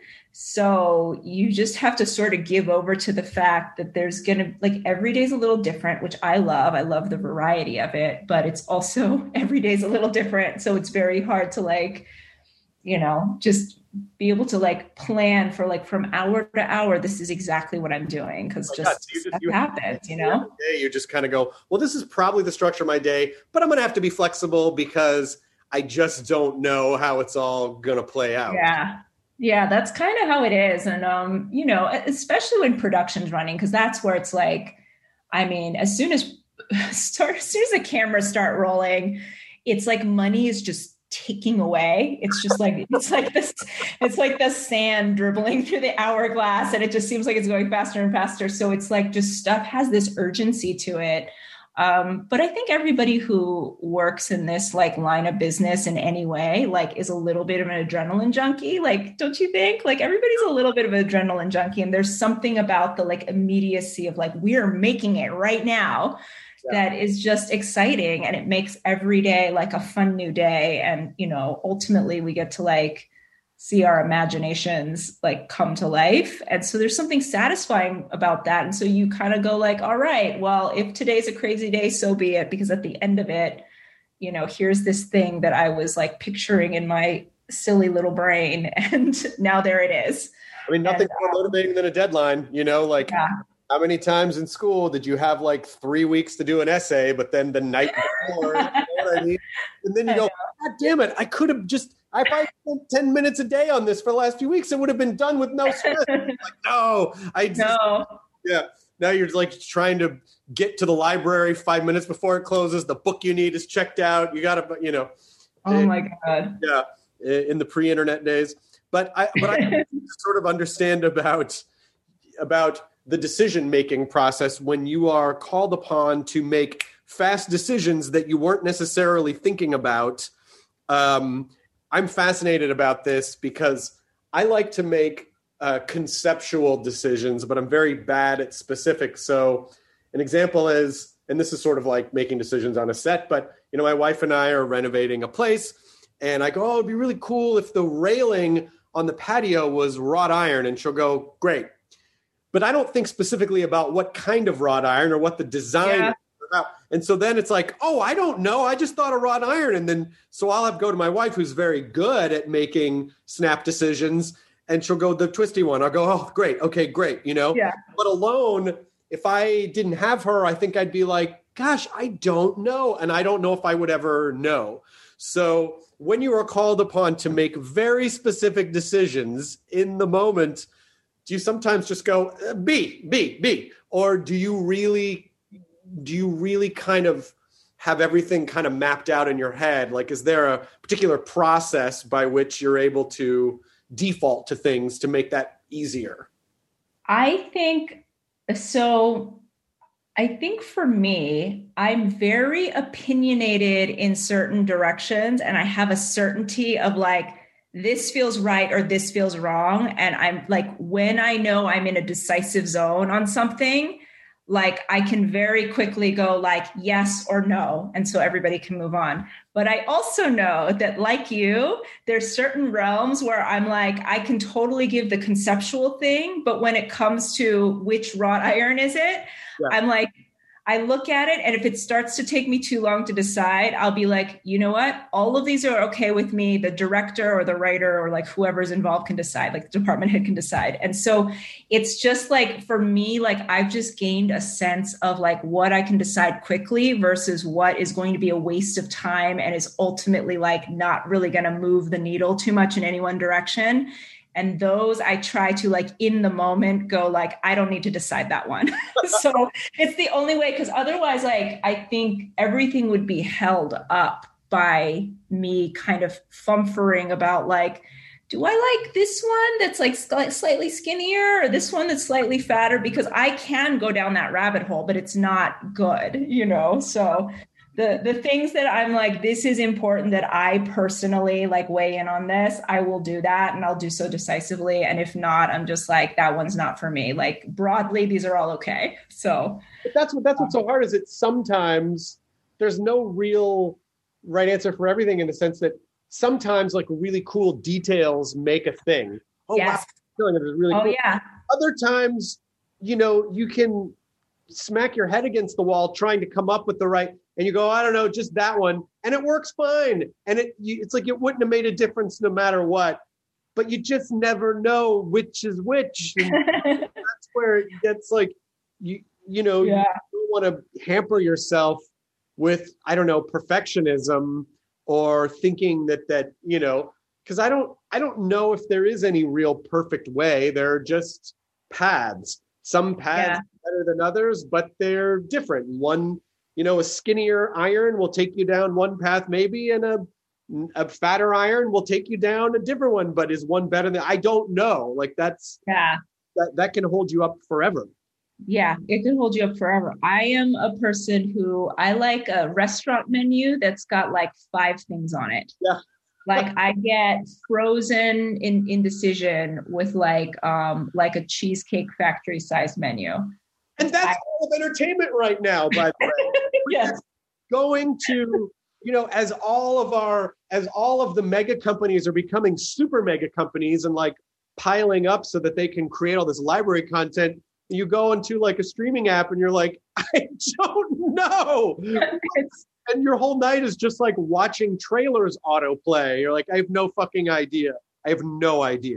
So you just have to sort of give over to the fact that there's going to like, every day's a little different, which I love. I love the variety of it, but it's also every day's a little different. So it's very hard to like, you know, just be able to like plan for like from hour to hour, this is exactly what I'm doing. Cause oh just, God, so you just you happens, you know, day, you just kind of go, well, this is probably the structure of my day, but I'm going to have to be flexible because I just don't know how it's all going to play out. Yeah. Yeah. That's kind of how it is. And, um, you know, especially when production's running, cause that's where it's like, I mean, as soon as, start, as soon as the cameras start rolling, it's like money is just ticking away. It's just like, it's like this, it's like the sand dribbling through the hourglass and it just seems like it's going faster and faster. So it's like just stuff has this urgency to it. Um, but I think everybody who works in this like line of business in any way, like is a little bit of an adrenaline junkie. Like, don't you think? Like everybody's a little bit of an adrenaline junkie. And there's something about the like immediacy of like, we're making it right now. Yeah. That is just exciting. And it makes every day like a fun new day. And, you know, ultimately we get to like see our imaginations like come to life. And so there's something satisfying about that. And so you kind of go like, all right, well, if today's a crazy day, so be it. Because at the end of it, you know, here's this thing that I was like picturing in my silly little brain. And now there it is. I mean, nothing and, more um, motivating than a deadline, you know, like yeah. How many times in school did you have like three weeks to do an essay, but then the night before, you know what I mean? And then you go, God damn it, I could have just, if I spent ten minutes a day on this for the last few weeks, it would have been done with no sweat. Like, no, I just, no. yeah. Now you're like trying to get to the library five minutes before it closes. The book you need is checked out. You got to, you know. Oh it, my God. Yeah. In the pre-internet days. But I, but I sort of understand about, about the decision-making process when you are called upon to make fast decisions that you weren't necessarily thinking about. Um, I'm fascinated about this because I like to make uh, conceptual decisions, but I'm very bad at specifics. So an example is, and this is sort of like making decisions on a set, but you know, my wife and I are renovating a place, and I go, oh, it'd be really cool if the railing on the patio was wrought iron. And she'll go, great. But I don't think specifically about what kind of wrought iron or what the design yeah. is about. And so then it's like, oh, I don't know. I just thought of wrought iron. And then, so I'll have to go to my wife, who's very good at making snap decisions, and she'll go the twisty one. I'll go, oh, great. Okay, great. You know, yeah. But alone, if I didn't have her, I think I'd be like, gosh, I don't know. And I don't know if I would ever know. So when you are called upon to make very specific decisions in the moment, do you sometimes just go B, B, B, or do you really, do you really kind of have everything kind of mapped out in your head? Like, is there a particular process by which you're able to default to things to make that easier? I think so. I think for me, I'm very opinionated in certain directions, and I have a certainty of like, this feels right or this feels wrong. And I'm like, when I know I'm in a decisive zone on something, like I can very quickly go like yes or no. And so everybody can move on. But I also know that like you, there's certain realms where I'm like, I can totally give the conceptual thing. But when it comes to which wrought iron is it, yeah. I'm like, I look at it, and if it starts to take me too long to decide, I'll be like, you know what? All of these are okay with me. The director or the writer or like whoever's involved can decide, like the department head can decide. And so it's just like, for me, like I've just gained a sense of like what I can decide quickly versus what is going to be a waste of time and is ultimately like not really going to move the needle too much in any one direction. And those I try to like in the moment go like, I don't need to decide that one. So it's the only way, because otherwise, like, I think everything would be held up by me kind of fumfering about like, do I like this one that's like slightly skinnier or this one that's slightly fatter? Because I can go down that rabbit hole, but it's not good, you know? So The the things that I'm like, this is important that I personally like weigh in on this, I will do that, and I'll do so decisively. And if not, I'm just like, that one's not for me. Like broadly, these are all okay. So but that's what that's what's so hard is that sometimes there's no real right answer for everything, in the sense that sometimes like really cool details make a thing. Oh, yes. Wow, it is really oh cool. yeah. Other times, you know, you can smack your head against the wall trying to come up with the right. And you go, I don't know, just that one. And it works fine. And it you, it's like it wouldn't have made a difference no matter what. But you just never know which is which. And that's where it gets like, you you know, yeah. you don't want to hamper yourself with, I don't know, perfectionism or thinking that, that you know, because I don't, I don't know if there is any real perfect way. There are just paths. Some paths yeah. are better than others, but they're different. One You know, a skinnier iron will take you down one path maybe, and a, a fatter iron will take you down a different one. But is one better than, I don't know. Like that's, yeah, that, that can hold you up forever. Yeah, it can hold you up forever. I am a person who, I like a restaurant menu that's got like five things on it. Yeah. Like I get frozen in indecision with like, um, like a Cheesecake Factory size menu. And that's I, all of entertainment right now, by the way. Yes. Going to, you know, as all of our as all of the mega companies are becoming super mega companies and like piling up so that they can create all this library content, you go into like a streaming app and you're like, I don't know. And your whole night is just like watching trailers autoplay. You're like, I have no fucking idea. I have no idea.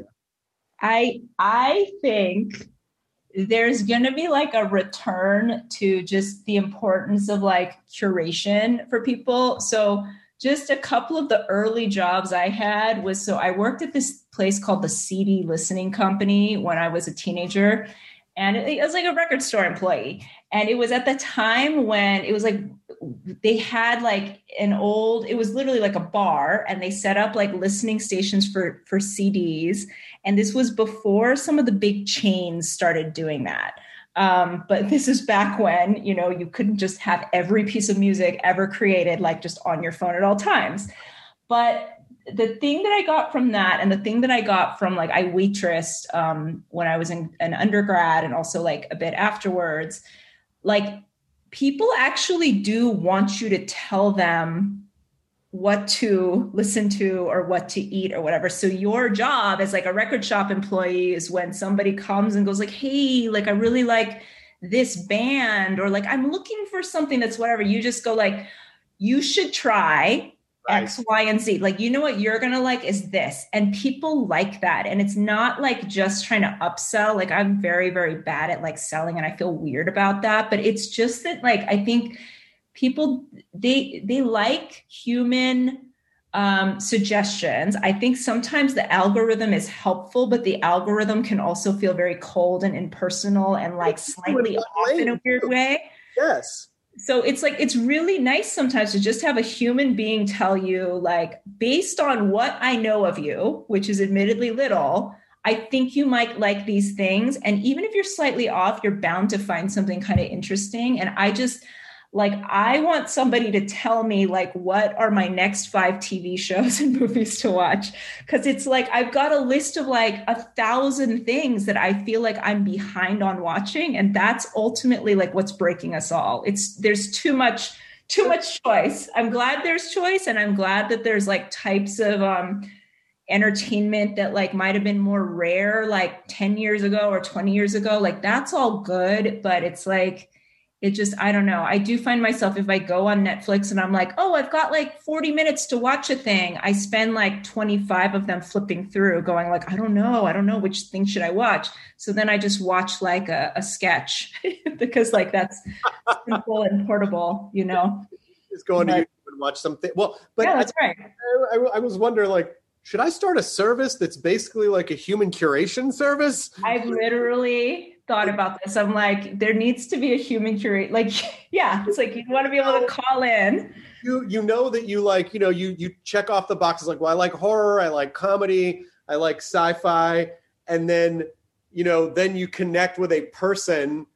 I I think there's going to be like a return to just the importance of like curation for people. So just a couple of the early jobs I had was, so I worked at this place called the C D Listening Company when I was a teenager. And it, it was like a record store employee. And it was at the time when it was like, they had like an old, it was literally like a bar, and they set up like listening stations for, for C Ds. And this was before some of the big chains started doing that. Um, but this is back when, you know, you couldn't just have every piece of music ever created, like just on your phone at all times. But the thing that I got from that, and the thing that I got from like, I waitressed um, when I was in an undergrad and also like a bit afterwards, like people actually do want you to tell them what to listen to or what to eat or whatever. So your job as like a record shop employee is when somebody comes and goes like, hey, like I really like this band, or like I'm looking for something that's whatever. You just go like, you should try Right. X, Y, and Z. Like, you know what you're going to like is this. And people like that. And it's not like just trying to upsell. Like I'm very, very bad at like selling, and I feel weird about that. But it's just that like, I think people, they, they like human um, suggestions. I think sometimes the algorithm is helpful, but the algorithm can also feel very cold and impersonal and like slightly off in a weird way. Yes. So it's like, it's really nice sometimes to just have a human being tell you, like, based on what I know of you, which is admittedly little, I think you might like these things. And even if you're slightly off, you're bound to find something kind of interesting. And I just like, I want somebody to tell me like, what are my next five T V shows and movies to watch? Cause it's like, I've got a list of like a thousand things that I feel like I'm behind on watching. And that's ultimately like what's breaking us all. It's, there's too much, too much choice. I'm glad there's choice. And I'm glad that there's like types of um, entertainment that like might've been more rare, like ten years ago or twenty years ago. Like that's all good, but it's like, it just, I don't know. I do find myself, if I go on Netflix and I'm like, oh, I've got like forty minutes to watch a thing, I spend like twenty-five of them flipping through going like, I don't know. I don't know which thing should I watch. So then I just watch like a, a sketch because like that's simple and portable, you know? Just go on but, YouTube and watch something. Well, but yeah, that's I, right. I, I, I was wondering like, should I start a service that's basically like a human curation service? I've literally thought about this. I'm like, there needs to be a human curate. Like, yeah, it's like you want to be able to call in. You you know that you like, you know, you you check off the boxes like, well, I like horror, I like comedy, I like sci-fi, and then you know, then you connect with a person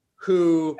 who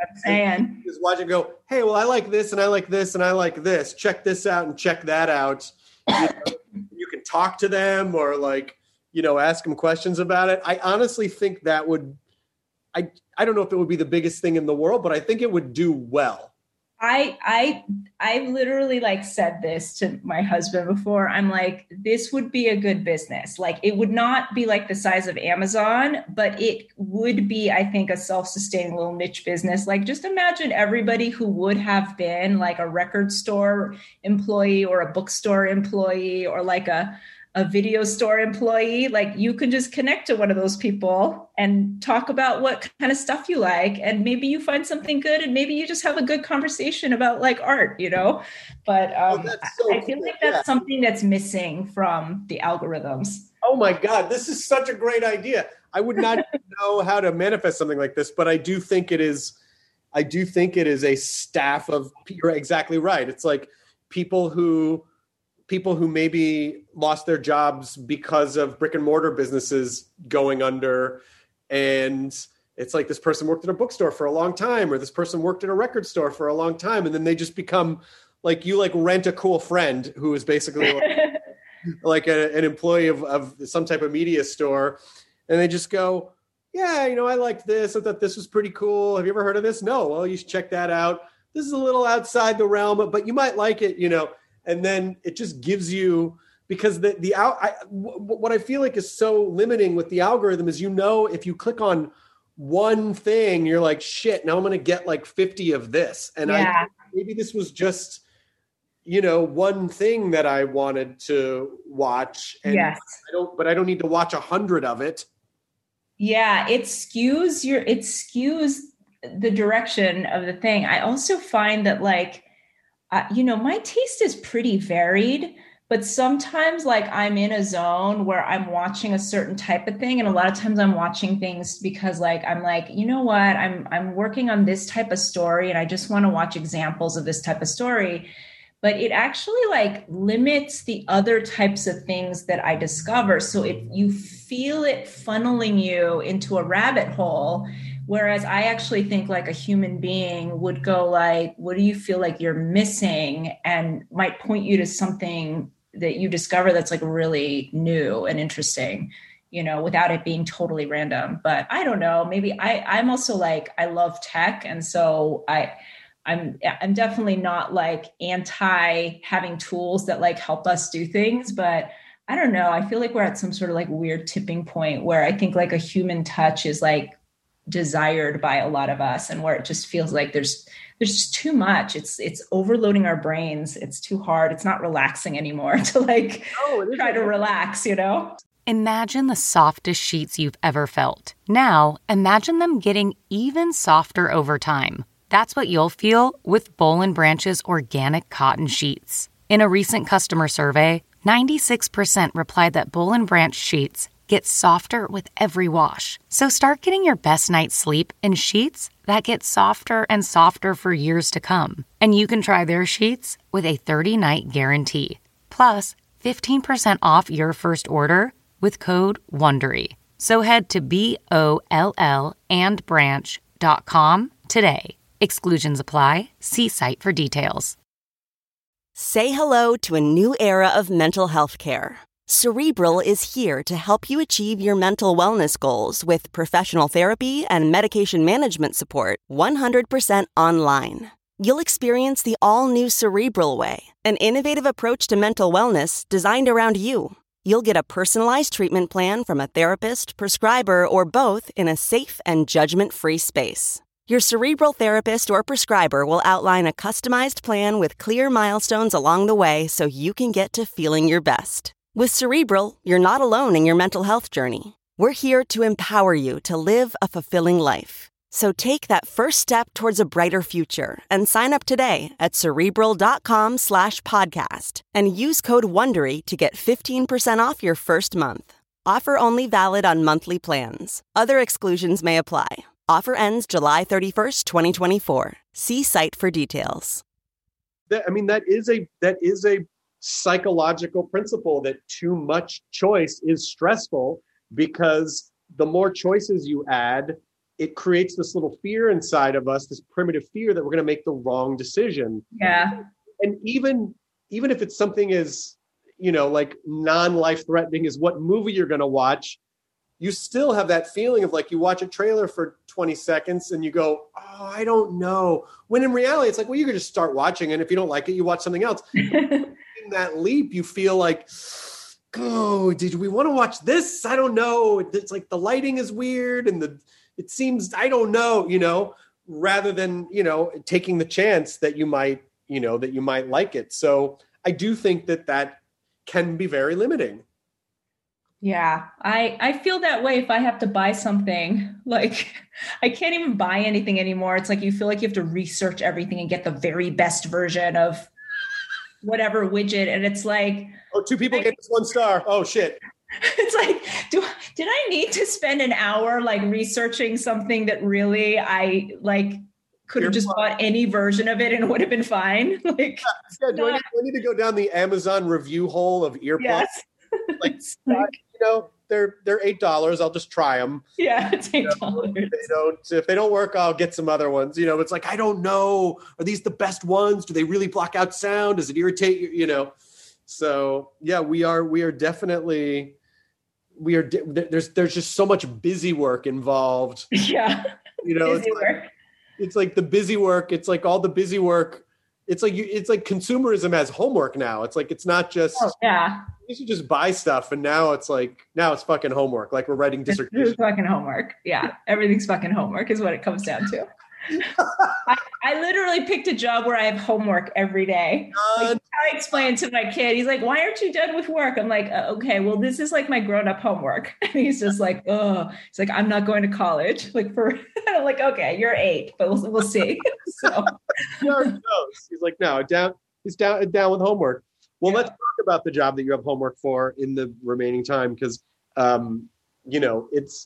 is watching. Go, hey, well, I like this and I like this and I like this. Check this out and check that out. You know, you can talk to them or like, you know, ask them questions about it. I honestly think that would. I, I don't know if it would be the biggest thing in the world, but I think it would do well. I I I've literally like said this to my husband before. I'm like, this would be a good business. Like it would not be like the size of Amazon, but it would be, I think, a self-sustaining little niche business. Like just imagine everybody who would have been like a record store employee or a bookstore employee or like a a video store employee, like you can just connect to one of those people and talk about what kind of stuff you like. And maybe you find something good and maybe you just have a good conversation about like art, you know, but um, oh, so I feel cool. like that's yeah. something that's missing from the algorithms. Oh my God, this is such a great idea. I would not know how to manifest something like this, but I do think it is, I do think it is a staff of, you're exactly right. It's like people who, people who maybe lost their jobs because of brick and mortar businesses going under. And it's like this person worked at a bookstore for a long time, or this person worked at a record store for a long time. And then they just become like, you like rent a cool friend who is basically like, like a, an employee of, of some type of media store. And they just go, yeah, you know, I liked this. I thought this was pretty cool. Have you ever heard of this? No. Well, you should check that out. This is a little outside the realm, but you might like it, you know. And then it just gives you, because the, the out, I, w- what I feel like is so limiting with the algorithm is, you know, if you click on one thing, you're like, shit, now I'm going to get like fifty of this. And yeah. I maybe this was just, you know, one thing that I wanted to watch. And yes. I don't, but I don't need to watch a hundred of it. Yeah. It skews your, it skews the direction of the thing. I also find that like, uh, you know, my taste is pretty varied, but sometimes like I'm in a zone where I'm watching a certain type of thing. And a lot of times I'm watching things because like, I'm like, you know what, I'm, I'm working on this type of story and I just want to watch examples of this type of story. But it actually like limits the other types of things that I discover. So if you feel it funneling you into a rabbit hole, whereas I actually think like a human being would go like, what do you feel like you're missing? And might point you to something that you discover that's like really new and interesting, you know, without it being totally random. But I don't know, maybe I, I'm also like, I love tech. And so I, I'm, I'm definitely not like anti having tools that like help us do things, but I don't know. I feel like we're at some sort of like weird tipping point where I think like a human touch is like desired by a lot of us, and where it just feels like there's there's just too much. It's it's overloading our brains. It's too hard. It's not relaxing anymore to like oh, try to relax, you know? Imagine the softest sheets you've ever felt. Now, imagine them getting even softer over time. That's what you'll feel with Boll and Branch's organic cotton sheets. In a recent customer survey, ninety-six percent replied that Boll and Branch sheets get softer with every wash. So start getting your best night's sleep in sheets that get softer and softer for years to come. And you can try their sheets with a thirty-night guarantee. Plus, fifteen percent off your first order with code WONDERY. So head to B O L L and branch dot com today. Exclusions apply. See site for details. Say hello to a new era of mental health care. Cerebral is here to help you achieve your mental wellness goals with professional therapy and medication management support one hundred percent online. You'll experience the all-new Cerebral Way, an innovative approach to mental wellness designed around you. You'll get a personalized treatment plan from a therapist, prescriber, or both in a safe and judgment-free space. Your Cerebral therapist or prescriber will outline a customized plan with clear milestones along the way so you can get to feeling your best. With Cerebral, you're not alone in your mental health journey. We're here to empower you to live a fulfilling life. So take that first step towards a brighter future and sign up today at Cerebral.com slash podcast and use code WONDERY to get fifteen percent off your first month. Offer only valid on monthly plans. Other exclusions may apply. Offer ends July thirty-first, twenty twenty-four. See site for details. That, I mean, that is a that is a psychological principle that too much choice is stressful, because the more choices you add, it creates this little fear inside of us, this primitive fear that we're going to make the wrong decision. Yeah. And even even if it's something as, you know, like non-life threatening as what movie you're going to watch, you still have that feeling of like you watch a trailer for twenty seconds and you go, oh, I don't know. When in reality, it's like, well, you could just start watching, and if you don't like it, you watch something else. In that leap, you feel like, oh, did we want to watch this? I don't know. It's like the lighting is weird and the it seems, I don't know, you know, rather than, you know, taking the chance that you might, you know, that you might like it. So I do think that that can be very limiting. Yeah, I, I feel that way if I have to buy something. Like, I can't even buy anything anymore. It's like you feel like you have to research everything and get the very best version of whatever widget. And it's like, oh, two people like, get this one star. Oh, shit. It's like, do did I need to spend an hour like researching something that really I like could have just bought any version of it and it would have been fine? Like, yeah, yeah, do, I need, do I need to go down the Amazon review hole of earplugs? Yes. Like, like, you know, they're they're eight dollars. I'll just try them. Yeah, it's eight dollars. You know, if they don't, if they don't work, I'll get some other ones. You know, it's like, I don't know. Are these the best ones? Do they really block out sound? Does it irritate you? You know. So yeah, we are we are definitely we are. There's there's just so much busy work involved. Yeah. You know, it's like, it's like the busy work. It's like all the busy work it's like you, it's like consumerism has homework now. It's like, it's not just, oh, yeah. you should just buy stuff. And now it's like, now it's fucking homework. Like we're writing dissertations. It's fucking homework. Yeah. Everything's fucking homework is what it comes down to. I, I literally picked a job where I have homework every day. Like, I explained to my kid, he's like, why aren't you done with work? I'm like, uh, okay, well, this is like my grown-up homework. And he's just like, oh, he's like, I'm not going to college. Like for, I'm like, okay, you're eight, but we'll, we'll see. So he already knows. He's like, no, down, he's down, down with homework. Well, yeah. Let's talk about the job that you have homework for in the remaining time. Cause, um, you know, it's,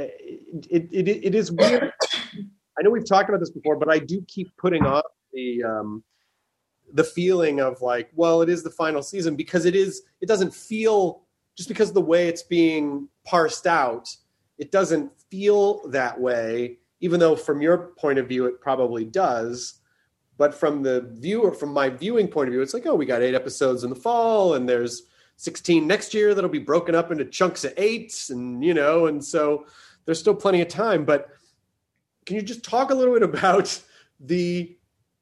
it, it, it, it is weird. I know we've talked about this before, but I do keep putting off the um, the feeling of like, well, it is the final season because it is. It doesn't feel just because of the way it's being parsed out. It doesn't feel that way, even though from your point of view, it probably does. But from the viewer, from my viewing point of view, it's like, oh, we got eight episodes in the fall, and there's sixteen next year that'll be broken up into chunks of eights, and you know, and so there's still plenty of time, but. Can you just talk a little bit about the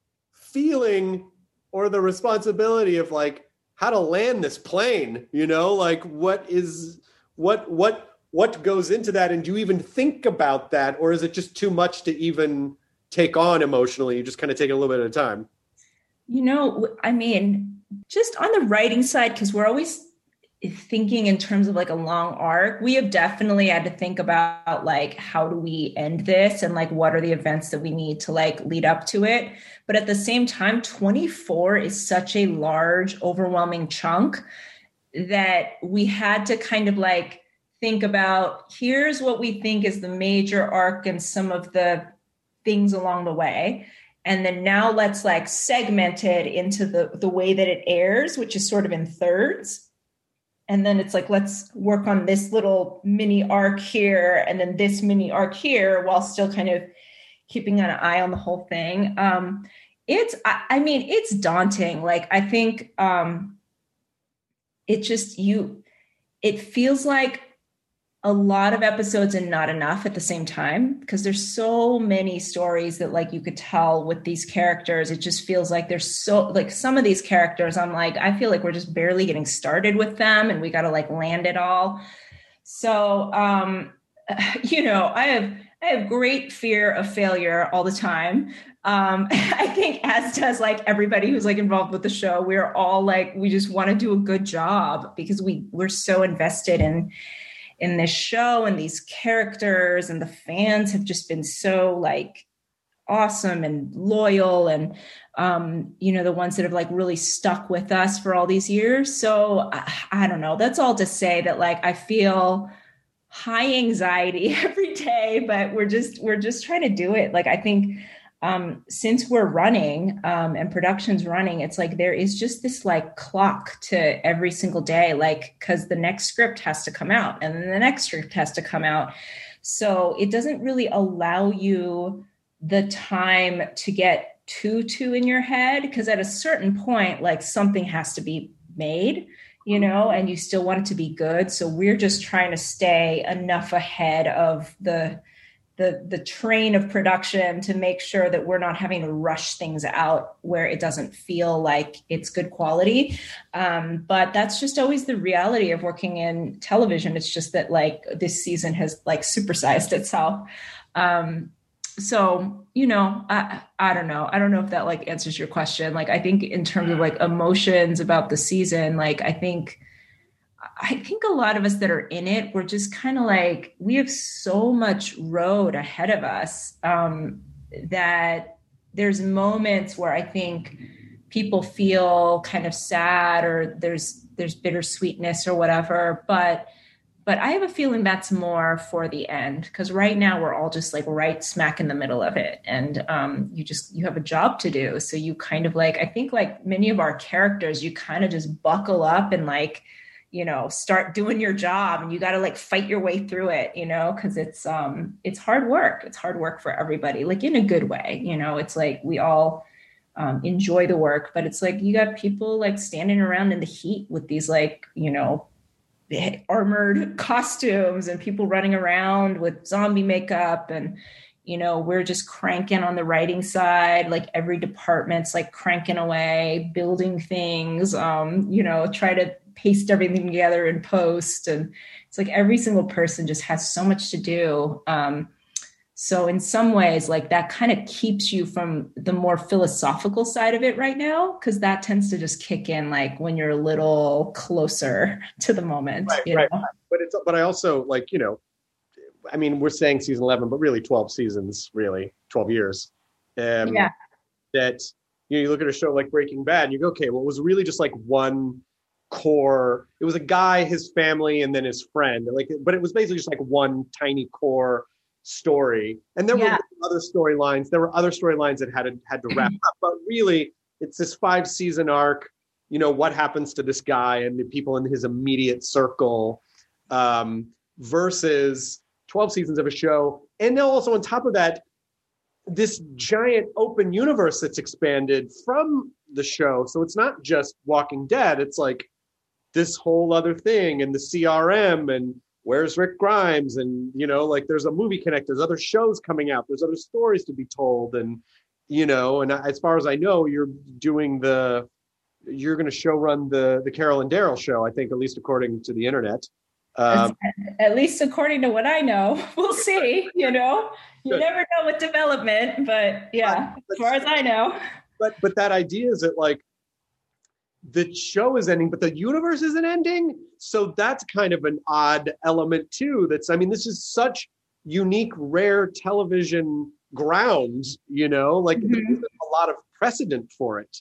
feeling or the responsibility of like how to land this plane, you know, like what is, what, what, what goes into that? And do you even think about that? Or is it just too much to even take on emotionally? You just kind of take it a little bit at a time. You know, I mean, just on the writing side, because we're always thinking in terms of like a long arc, we have definitely had to think about like, how do we end this? And like, what are the events that we need to like lead up to it? But at the same time, twenty-four is such a large, overwhelming chunk that we had to kind of like think about, here's what we think is the major arc and some of the things along the way. And then now let's like segment it into the, the way that it airs, which is sort of in thirds. And then it's like, let's work on this little mini arc here and then this mini arc here while still kind of keeping an eye on the whole thing. Um, it's, I, I mean, it's daunting. Like, I think um, it just, you, it feels like a lot of episodes and not enough at the same time, because there's so many stories that like you could tell with these characters. It just feels like there's so like some of these characters, I'm like, I feel like we're just barely getting started with them and we got to like land it all. So, um, you know, I have, I have great fear of failure all the time. Um, I think as does like everybody who's like involved with the show, we're all like, we just want to do a good job because we we're so invested in in this show and these characters, and the fans have just been so like awesome and loyal, and um, you know, the ones that have like really stuck with us for all these years. So I, I don't know. That's all to say that like I feel high anxiety every day, but we're just we're just trying to do it. Like I think um, since we're running um, and production's running, it's like there is just this like clock to every single day, like because the next script has to come out and then the next script has to come out. So it doesn't really allow you the time to get too, too in your head, because at a certain point, like something has to be made, you know, and you still want it to be good. So we're just trying to stay enough ahead of the the the train of production to make sure that we're not having to rush things out where it doesn't feel like it's good quality. Um, but that's just always the reality of working in television. It's just that like this season has like supersized itself. Um, so, you know, I, I don't know. I don't know if that like answers your question. Like, I think in terms of like emotions about the season, like, I think I think a lot of us that are in it, we're just kind of like, we have so much road ahead of us um, that there's moments where I think people feel kind of sad or there's there's bittersweetness or whatever. But but I have a feeling that's more for the end, because right now we're all just like right smack in the middle of it. And um, you just you have a job to do. So you kind of like, I think like many of our characters, you kind of just buckle up and like, you know, start doing your job, and you got to like fight your way through it, you know, because it's um it's hard work. It's hard work for everybody, like in a good way. You know, it's like we all um, enjoy the work, but it's like you got people like standing around in the heat with these like, you know, armored costumes and people running around with zombie makeup. And, You know, we're just cranking on the writing side, like every department's like cranking away, building things, um, you know, try to paste everything together in post. And it's like every single person just has so much to do. Um, so in some ways, like that kind of keeps you from the more philosophical side of it right now, because that tends to just kick in like when you're a little closer to the moment. Right, you right. know? But it's, but I also like, you know, I mean, we're saying season eleven, but really twelve seasons, really twelve years. Um, yeah. That, you know, you look at a show like Breaking Bad and you go, okay, well, it was really just like one core. It was a guy, his family, and then his friend. Like, but it was basically just like one tiny core story. And there yeah. were other storylines. There were other storylines that had to, had to wrap up. But really, it's this five season arc. You know, what happens to this guy and the people in his immediate circle, um, versus twelve seasons of a show. And now also on top of that, this giant open universe that's expanded from the show. So it's not just Walking Dead. It's like this whole other thing and the C R M and where's Rick Grimes? And, you know, like there's a movie connect, there's other shows coming out. There's other stories to be told. And, you know, and as far as I know, you're doing the, you're going to show run the, the Carol and Daryl show, I think, at least according to the internet. Um, At least according to what I know. We'll see, you know, you good. never know with development, but yeah, but, as far as I know. But but that idea is that like the show is ending, but the universe isn't ending. So that's kind of an odd element too. That's, I mean, this is such unique, rare television ground, you know, like mm-hmm. there's a lot of precedent for it.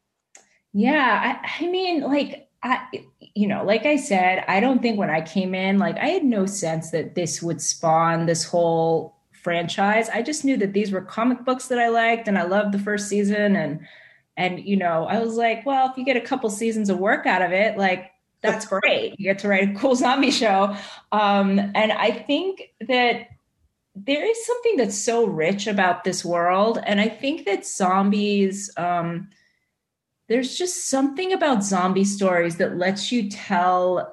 Yeah. I, I mean, like, I, you know, like I said, I don't think when I came in, like I had no sense that this would spawn this whole franchise. I just knew that these were comic books that I liked and I loved the first season. And, and, you know, I was like, well, if you get a couple seasons of work out of it, like, that's great. You get to write a cool zombie show. Um, and I think that there is something that's so rich about this world. And I think that zombies, um, there's just something about zombie stories that lets you tell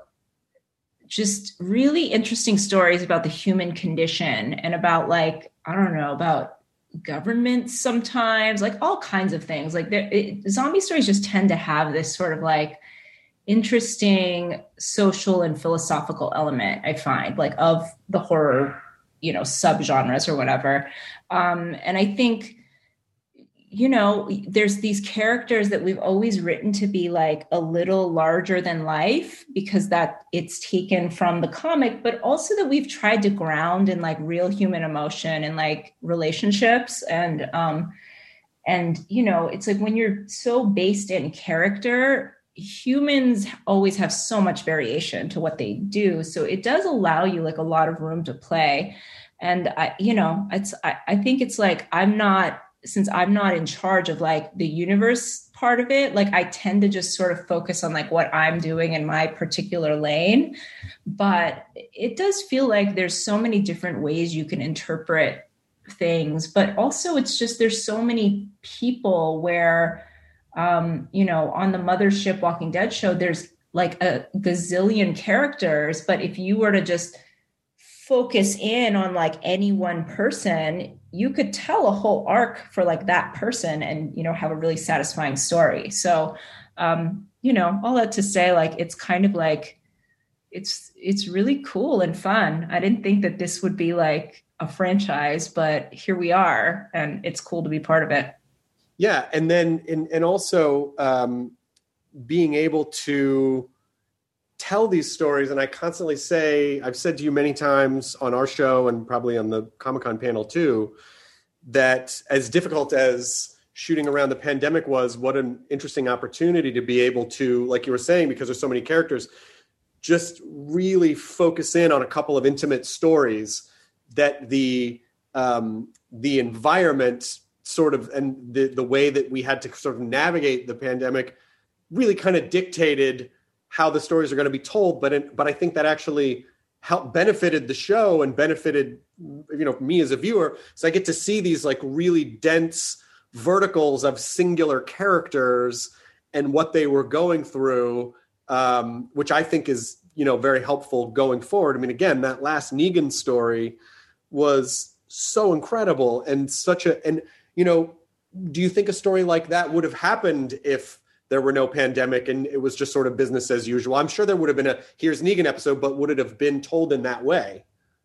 just really interesting stories about the human condition and about like, I don't know, about government sometimes, like all kinds of things. Like it, zombie stories just tend to have this sort of like interesting social and philosophical element, I find, like of the horror, you know, subgenres or whatever. Um, and I think, you know, there's these characters that we've always written to be like a little larger than life because that it's taken from the comic, but also that we've tried to ground in like real human emotion and like relationships. And, um, and, you know, it's like when you're so based in character, humans always have so much variation to what they do. So it does allow you like a lot of room to play. And I, you know, it's, I, I think it's like, I'm not, since I'm not in charge of like the universe part of it, like I tend to just sort of focus on like what I'm doing in my particular lane. But it does feel like there's so many different ways you can interpret things, but also it's just, there's so many people where, um, you know, on the Mothership Walking Dead show, there's like a gazillion characters, but if you were to just focus in on like any one person, you could tell a whole arc for like that person and, you know, have a really satisfying story. So, um, you know, all that to say, like, it's kind of like, it's, it's really cool and fun. I didn't think that this would be like a franchise, but here we are and it's cool to be part of it. Yeah. And then, and, and also um, being able to tell these stories. And I constantly say, I've said to you many times on our show and probably on the Comic-Con panel too, that as difficult as shooting around the pandemic was, what an interesting opportunity to be able to, like you were saying, because there's so many characters, just really focus in on a couple of intimate stories that the, um, the environment sort of, and the, the way that we had to sort of navigate the pandemic really kind of dictated how the stories are going to be told. But, in, but I think that actually helped benefited the show and benefited, you know, me as a viewer. So I get to see these like really dense verticals of singular characters and what they were going through, um, which I think is, you know, very helpful going forward. I mean, again, that last Negan story was so incredible and such a, and, you know, do you think a story like that would have happened if there were no pandemic and it was just sort of business as usual? I'm sure there would have been a Here's Negan episode, but would it have been told in that way?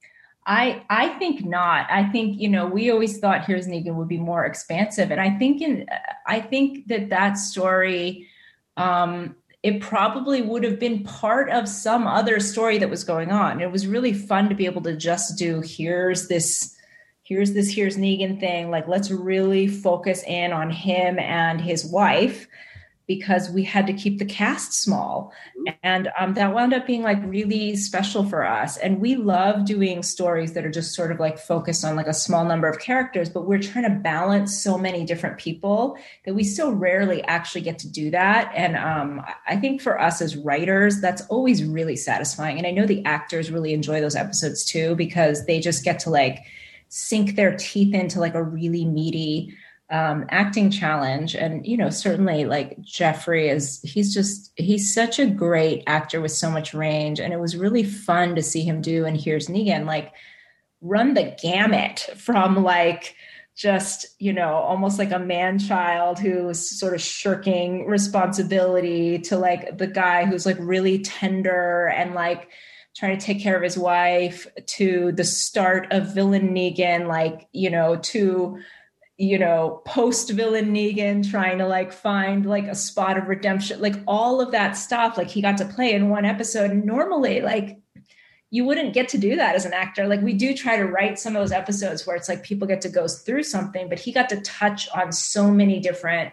I I think not. I think, you know, we always thought Here's Negan would be more expansive. And I think in, I think that that story, um, it probably would have been part of some other story that was going on. It was really fun to be able to just do, here's this, here's this, here's Negan thing. Like, let's really focus in on him and his wife, because we had to keep the cast small. And um, that wound up being like really special for us. And we love doing stories that are just sort of like focused on like a small number of characters, but we're trying to balance so many different people that we so rarely actually get to do that. And um, I think for us as writers, that's always really satisfying. And I know the actors really enjoy those episodes too, because they just get to like sink their teeth into like a really meaty Um, acting challenge. And, you know, certainly like Jeffrey is, he's just, he's such a great actor with so much range. And it was really fun to see him do, and Here's Negan, like run the gamut from like, just, you know, almost like a man child who's sort of shirking responsibility to like the guy who's like really tender and like trying to take care of his wife, to the start of villain Negan, like, you know, to, you know, post-villain Negan trying to like find like a spot of redemption, like all of that stuff, like he got to play in one episode. And normally, like, you wouldn't get to do that as an actor. Like, we do try to write some of those episodes where it's like people get to go through something, but he got to touch on so many different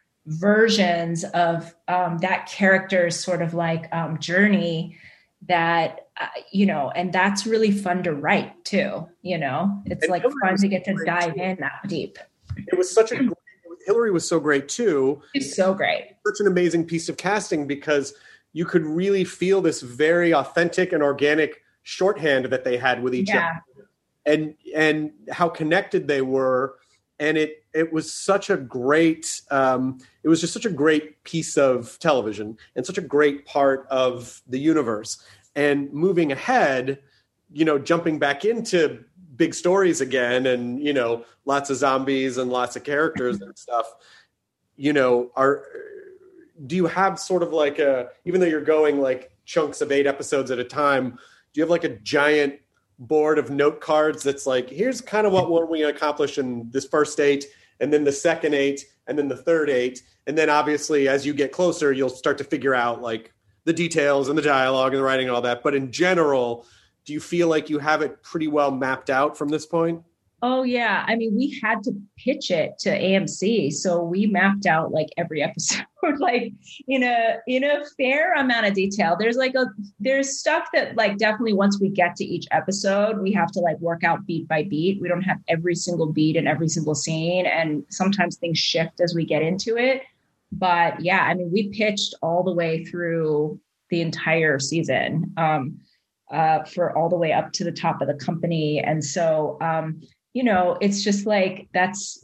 versions of um, that character's sort of like um, journey that, uh, you know, and that's really fun to write too. You know, it's and like Hillary fun to get to dive too. in that deep. It was such a great, Hillary was so great too. She's so great. Such an amazing piece of casting, because you could really feel this very authentic and organic shorthand that they had with each yeah. other, and and how connected they were. And it it was such a great, um, it was just such a great piece of television and such a great part of the universe. And moving ahead, you know, jumping back into big stories again, and, you know, lots of zombies and lots of characters and stuff, you know, are, do you have sort of like a, even though you're going like chunks of eight episodes at a time, do you have like a giant board of note cards that's like, here's kind of what we're going to accomplish in this first eight, and then the second eight, and then the third eight. And then obviously as you get closer, you'll start to figure out like the details and the dialogue and the writing and all that. But in general, do you feel like you have it pretty well mapped out from this point? Oh yeah. I mean, we had to pitch it to A M C. So we mapped out like every episode, like in a, in a fair amount of detail. There's like a, there's stuff that like definitely once we get to each episode, we have to like work out beat by beat. We don't have every single beat in every single scene. And sometimes things shift as we get into it. But yeah, I mean, we pitched all the way through the entire season, um, uh, for all the way up to the top of the company. And so, um, you know, it's just like, that's,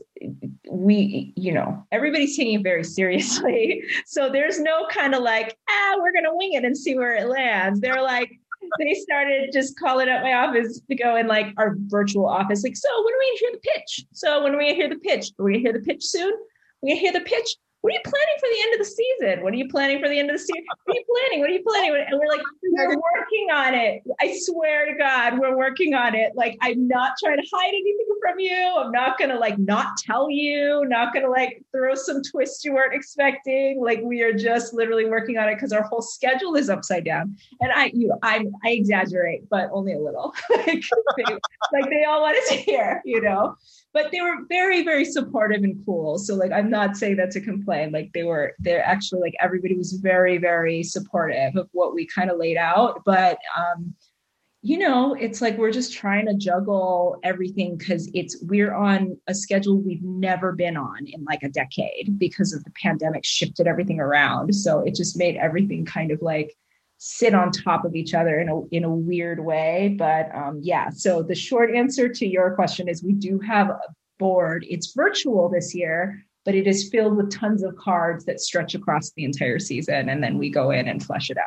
we, you know, everybody's taking it very seriously. So there's no kind of like, ah, we're going to wing it and see where it lands. They're like, they started just calling up my office to go in like our virtual office. Like, so when are we going to hear the pitch? So when are we going to hear the pitch? Are we going to hear the pitch soon? We're going to hear the pitch. What are you planning for the end of the season? What are you planning for the end of the season? What are you planning? What are you planning? And we're like, we're working on it. I swear to God, we're working on it. Like, I'm not trying to hide anything from you. I'm not going to like not tell you, not going to like throw some twist you weren't expecting. Like, we are just literally working on it because our whole schedule is upside down. And I, you, I, I exaggerate, but only a little. like, they, like they all wanted to hear, you know. But they were very, very supportive and cool. So like, I'm not saying that to complain. Like they were, they're actually like, everybody was very, very supportive of what we kind of laid out. But, um, you know, it's like, we're just trying to juggle everything because it's, we're on a schedule we've never been on in like a decade because of the pandemic shifted everything around. So it just made everything kind of like sit on top of each other in a in a weird way. But um, yeah, so the short answer to your question is we do have a board. It's virtual this year, but it is filled with tons of cards that stretch across the entire season. And then we go in and flesh it out.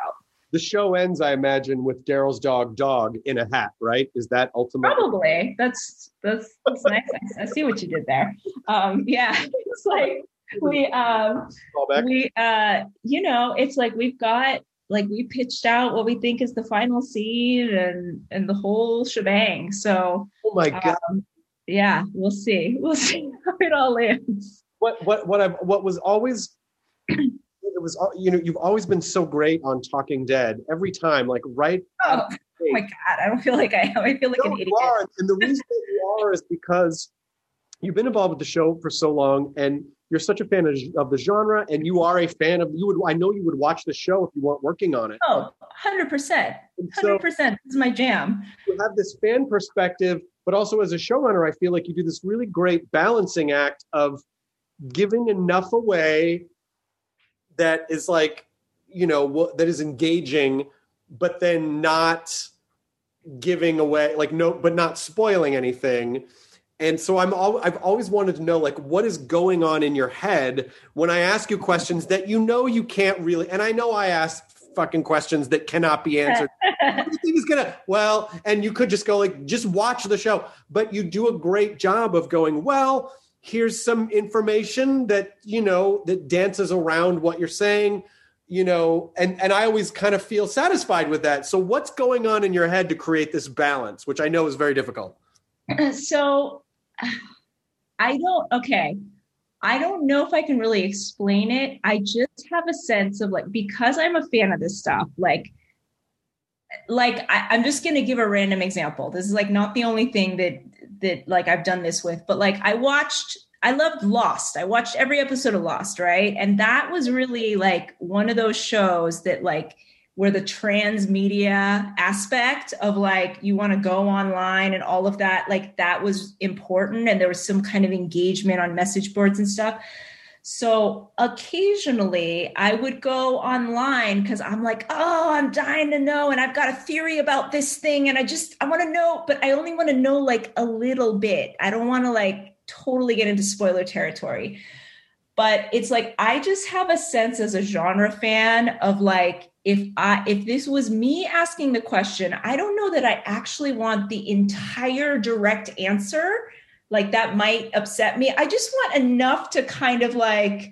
the show ends, I imagine, with Daryl's dog, Dog, in a hat, right? Is that ultimately? Probably. That's that's that's nice. I see what you did there. Um, yeah, it's like we um we uh you know it's like we've got like we pitched out what we think is the final scene and and the whole shebang. So oh my god, um, yeah, we'll see. We'll see how it all ends. What what what I what was always. It was, you know, you've always been so great on Talking Dead every time, like right. Oh, oh my God. I don't feel like I am. I feel like no, an idiot. Are. And the reason that you are is because you've been involved with the show for so long and you're such a fan of, of the genre and you are a fan of, you would, I know you would watch the show if you weren't working on it. Oh, one hundred percent. one hundred percent. So, this is my jam. You have this fan perspective, but also as a showrunner, I feel like you do this really great balancing act of giving enough away that is like, you know, that is engaging, but then not giving away, like no, but not spoiling anything. And so I'm all, I've always wanted to know, like, what is going on in your head when I ask you questions that you know you can't really, and I know I ask fucking questions that cannot be answered. What do you think is gonna, well, and you could just go like, just watch the show, but you do a great job of going, well, here's some information that, you know, that dances around what you're saying, you know, and, and I always kind of feel satisfied with that. So what's going on in your head to create this balance, which I know is very difficult? So I don't, okay. I don't know if I can really explain it. I just have a sense of like, because I'm a fan of this stuff, like, like I, I'm just going to give a random example. This is like not the only thing that, that like I've done this with, but like I watched, I loved Lost. I watched every episode of Lost, right? And that was really like one of those shows that like where the transmedia aspect of like, you want to go online and all of that, like that was important. And there was some kind of engagement on message boards and stuff. So occasionally I would go online because I'm like, oh, I'm dying to know. And I've got a theory about this thing. And I just, I want to know, but I only want to know like a little bit. I don't want to like totally get into spoiler territory. But it's like, I just have a sense as a genre fan of like, if I, if this was me asking the question, I don't know that I actually want the entire direct answer. Like that might upset me. I just want enough to kind of like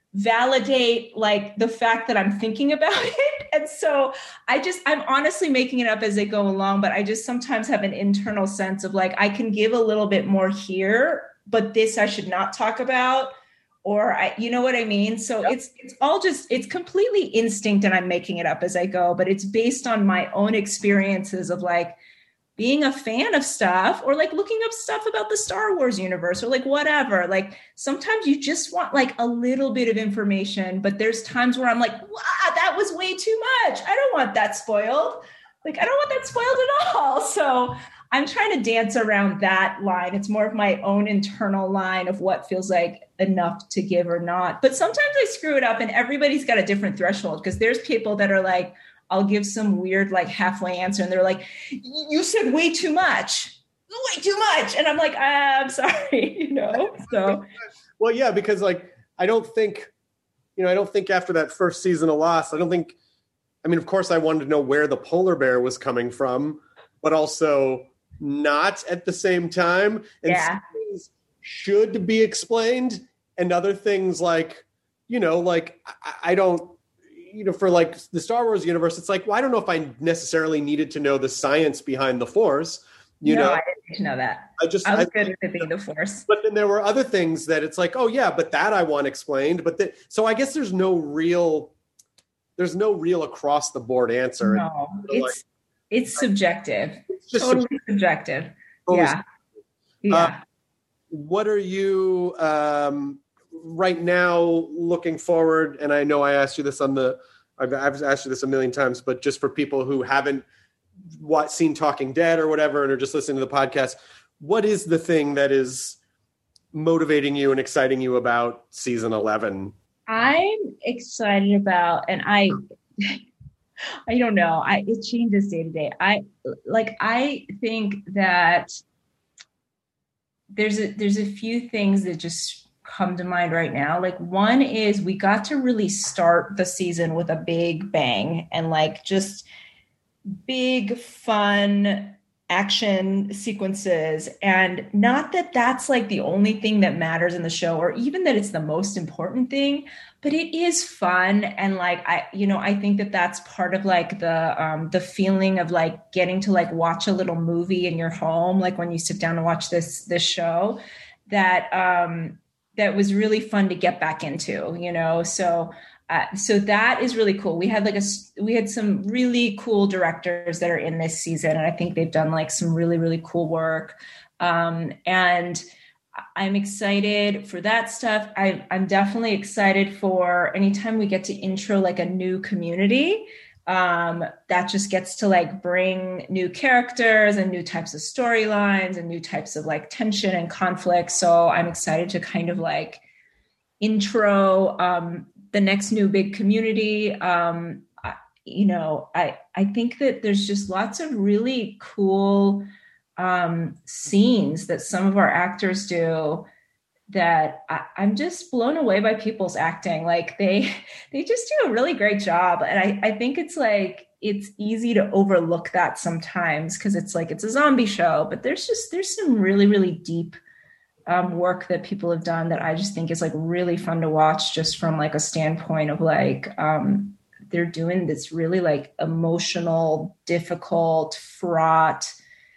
validate like the fact that I'm thinking about it. And so I just, I'm honestly making it up as they go along, but I just sometimes have an internal sense of like, I can give a little bit more here, but this I should not talk about, or I, you know what I mean? So yep. it's, it's all just, it's completely instinct and I'm making it up as I go, but it's based on my own experiences of like, being a fan of stuff or like looking up stuff about the Star Wars universe or like whatever. Like sometimes you just want like a little bit of information, but there's times where I'm like, wow, that was way too much. I don't want that spoiled. Like, I don't want that spoiled at all. So I'm trying to dance around that line. It's more of my own internal line of what feels like enough to give or not. But sometimes I screw it up and everybody's got a different threshold because there's people that are like, I'll give some weird, like halfway answer. And they're like, you said way too much, way too much. And I'm like, ah, I'm sorry, you know? So, well, yeah, because like, I don't think, you know, I don't think after that first season of Lost, I don't think, I mean, of course I wanted to know where the polar bear was coming from, but also not at the same time. And yeah. some things should be explained and other things like, you know, like I, I don't, you know, for like the Star Wars universe, it's like, well, I don't know if I necessarily needed to know the science behind the Force. You no, know, I didn't need to know that. I just, I was I, good at it being the Force. But then there were other things that it's like, oh yeah, but that I want explained. But the, so I guess there's no real, there's no real across the board answer. No, it's, like, it's subjective. It's just totally subjective. subjective. Totally yeah. Subjective. Yeah. Uh, what are you, um, right now looking forward, and I know I asked you this on the, I've, I've asked you this a million times, but just for people who haven't what, seen Talking Dead or whatever, and are just listening to the podcast, what is the thing that is motivating you and exciting you about season eleven? I'm excited about, and I, I don't know, I it changes day to day. I like, I think that there's a, there's a few things that just come to mind right now. Like one is we got to really start the season with a big bang and like just big fun action sequences. And not that that's like the only thing that matters in the show or even that it's the most important thing, but it is fun. And like, I, you know, I think that that's part of like the, um, the feeling of like getting to like watch a little movie in your home. Like when you sit down and watch this, this show that, um, that was really fun to get back into, you know? So, uh, so that is really cool. We had like a, we had some really cool directors that are in this season. And I think they've done like some really, really cool work. Um, and I'm excited for that stuff. I, I'm definitely excited for anytime we get to intro like a new community. Um, that just gets to like bring new characters and new types of storylines and new types of like tension and conflict. So I'm excited to kind of like intro um, the next new big community. Um, I, you know, I, I think that there's just lots of really cool um, scenes that some of our actors do that I, I'm just blown away by people's acting. Like they, they just do a really great job. And I, I think it's like, it's easy to overlook that sometimes because it's like, it's a zombie show, but there's just, there's some really, really deep um, work that people have done that I just think is like really fun to watch just from like a standpoint of like, um, they're doing this really like emotional, difficult, fraught,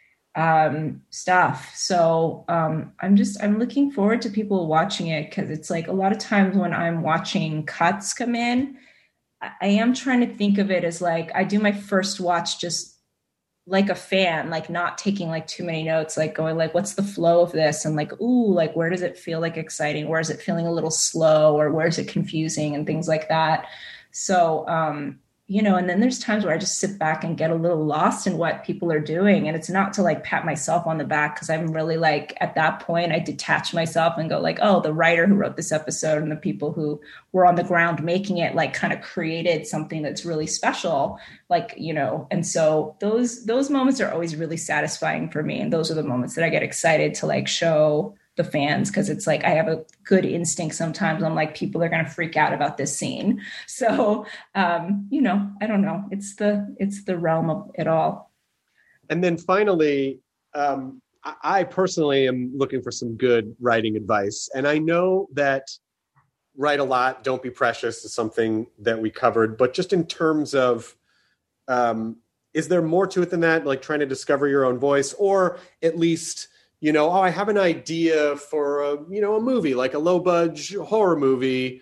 um, stuff. So, um, I'm just, I'm looking forward to people watching it. Cause it's like a lot of times when I'm watching cuts come in, I, I am trying to think of it as like, I do my first watch just like a fan, like not taking like too many notes, like going like, what's the flow of this? And like, ooh, like, where does it feel like exciting? Where is it feeling a little slow or where is it confusing and things like that. So, um, you know, and then there's times where I just sit back and get a little lost in what people are doing. And it's not to like pat myself on the back because I'm really like at that point, I detach myself and go like, oh, the writer who wrote this episode and the people who were on the ground making it like kind of created something that's really special. Like, you know, and so those, those moments are always really satisfying for me. And those are the moments that I get excited to like show the fans because it's like I have a good instinct sometimes. I'm like, people are going to freak out about this scene. So, um, you know, I don't know. It's the it's the realm of it all. And then finally, um, I personally am looking for some good writing advice. And I know that write a lot, don't be precious is something that we covered. But just in terms of, um, is there more to it than that? Like trying to discover your own voice or at least, you know, oh, I have an idea for a, you know, a movie, like a low budget horror movie,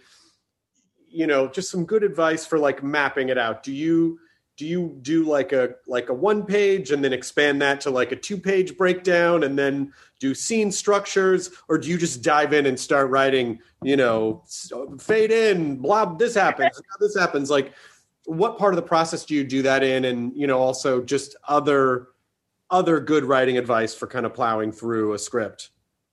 you know, just some good advice for like mapping it out. Do you, do you do like a, like a one page and then expand that to like a two page breakdown and then do scene structures? Or do you just dive in and start writing, you know, fade in, blah, this happens, this happens. Like what part of the process do you do that in? And, you know, also just other other good writing advice for kind of plowing through a script?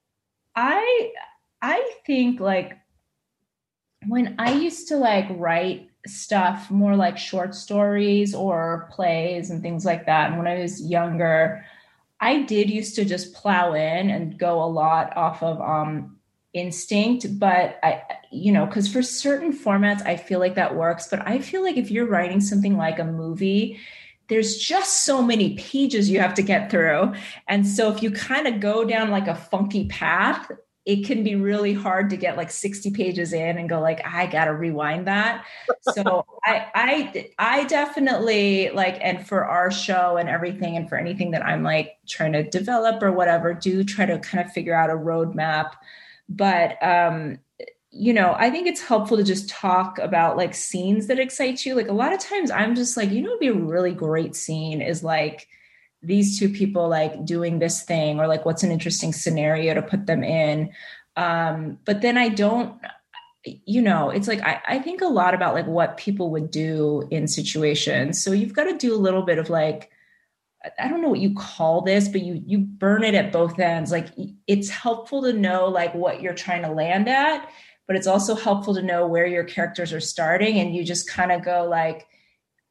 I, I think like when I used to like write stuff more like short stories or plays and things like that. And when I was younger, I did used to just plow in and go a lot off of, um, instinct, but I, you know, cause for certain formats, I feel like that works, but I feel like if you're writing something like a movie, there's just so many pages you have to get through. And so if you kind of go down like a funky path, it can be really hard to get like sixty pages in and go like, I got to rewind that. So I, I, I definitely like, and for our show and everything, and for anything that I'm like trying to develop or whatever, do try to kind of figure out a roadmap. But, um, you know, I think it's helpful to just talk about like scenes that excite you. Like a lot of times I'm just like, you know, it'd be a really great scene is like these two people like doing this thing or like what's an interesting scenario to put them in. Um, but then I don't, you know, it's like, I, I think a lot about like what people would do in situations. So you've got to do a little bit of like, I don't know what you call this, but you, you burn it at both ends. Like it's helpful to know like what you're trying to land at, but it's also helpful to know where your characters are starting. And you just kind of go like,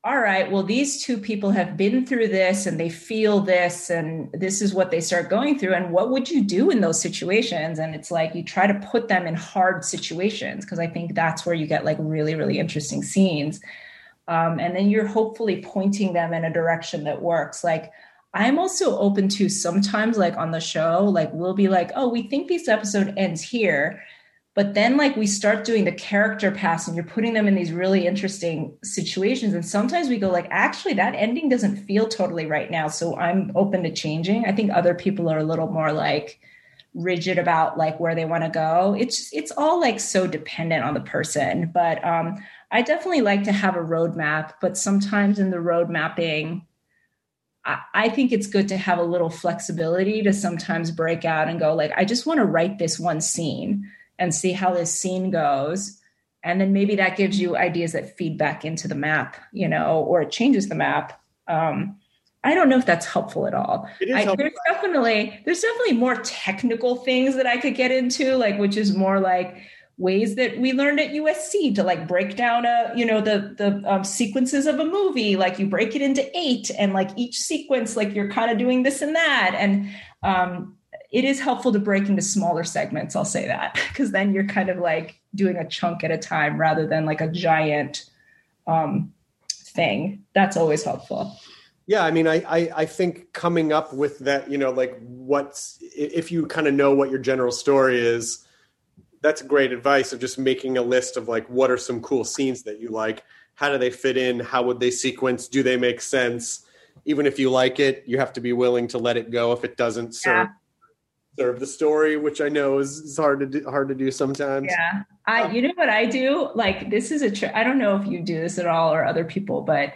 all right, well, these two people have been through this and they feel this and this is what they start going through. And what would you do in those situations? And it's like, you try to put them in hard situations, because I think that's where you get like really, really interesting scenes. Um, and then you're hopefully pointing them in a direction that works. Like, I'm also open to sometimes, like on the show, like we'll be like, oh, we think this episode ends here. But then like we start doing the character paths and you're putting them in these really interesting situations. And sometimes we go like, actually, that ending doesn't feel totally right now. So I'm open to changing. I think other people are a little more like rigid about like where they want to go. It's it's all like so dependent on the person. But um, I definitely like to have a roadmap. But sometimes in the road mapping, I, I think it's good to have a little flexibility to sometimes break out and go like, I just want to write this one scene and see how this scene goes. And then maybe that gives you ideas that feed back into the map, you know, or it changes the map. Um, I don't know if that's helpful at all. It is I, helpful. There's definitely, there's definitely more technical things that I could get into, like, which is more like ways that we learned at U S C to like break down a, you know, the, the um, sequences of a movie, like you break it into eight and like each sequence, like you're kind of doing this and that. And, um, it is helpful to break into smaller segments. I'll say that, because then you're kind of like doing a chunk at a time rather than like a giant um, thing. That's always helpful. Yeah. I mean, I, I, I think coming up with that, you know, like what's, if you kind of know what your general story is, that's great advice of just making a list of like, what are some cool scenes that you like? How do they fit in? How would they sequence? Do they make sense? Even if you like it, you have to be willing to let it go if it doesn't serve. Yeah. serve the story, which I know is, is hard to do, hard to do sometimes. Yeah. I, you know what I do? Like, this is a trick. I don't know if you do this at all or other people, but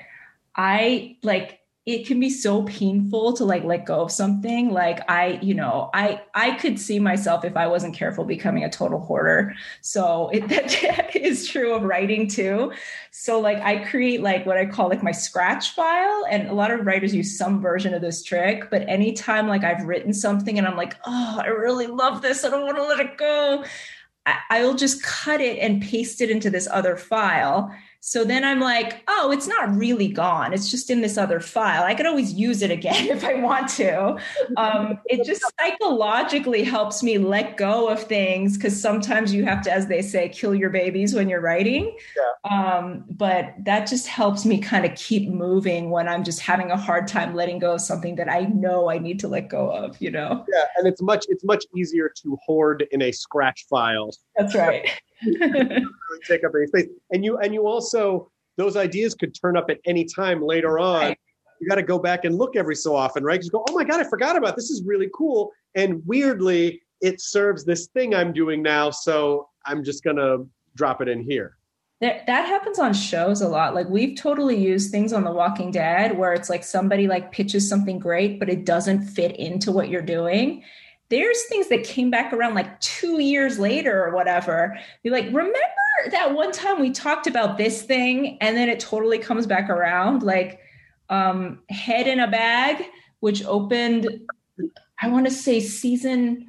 I like, it can be so painful to like, let go of something. Like I, you know, I, I could see myself if I wasn't careful becoming a total hoarder. So it, that is true of writing too. So like I create like what I call like my scratch file, and a lot of writers use some version of this trick, but anytime like I've written something and I'm like, oh, I really love this, I don't want to let it go, I, I'll just cut it and paste it into this other file. So then I'm like, oh, it's not really gone. It's just in this other file. I could always use it again if I want to. Um, it just psychologically helps me let go of things, because sometimes you have to, as they say, kill your babies when you're writing. Yeah. Um, but that just helps me kind of keep moving when I'm just having a hard time letting go of something that I know I need to let go of, you know? Yeah, and it's much it's much easier to hoard in a scratch file. That's right. Really take up any space, and you and you also, those ideas could turn up at any time later on. Right. You got to go back and look every so often, right? Just go, oh my god, I forgot about this. Is really cool, and weirdly, it serves this thing I'm doing now, so I'm just gonna drop it in here. That that happens on shows a lot. Like we've totally used things on The Walking Dead where it's like somebody like pitches something great, but it doesn't fit into what you're doing. There's things that came back around like two years later or whatever. You're like, remember that one time we talked about this thing, and then it totally comes back around. Like um, Head in a Bag, which opened, I want to say season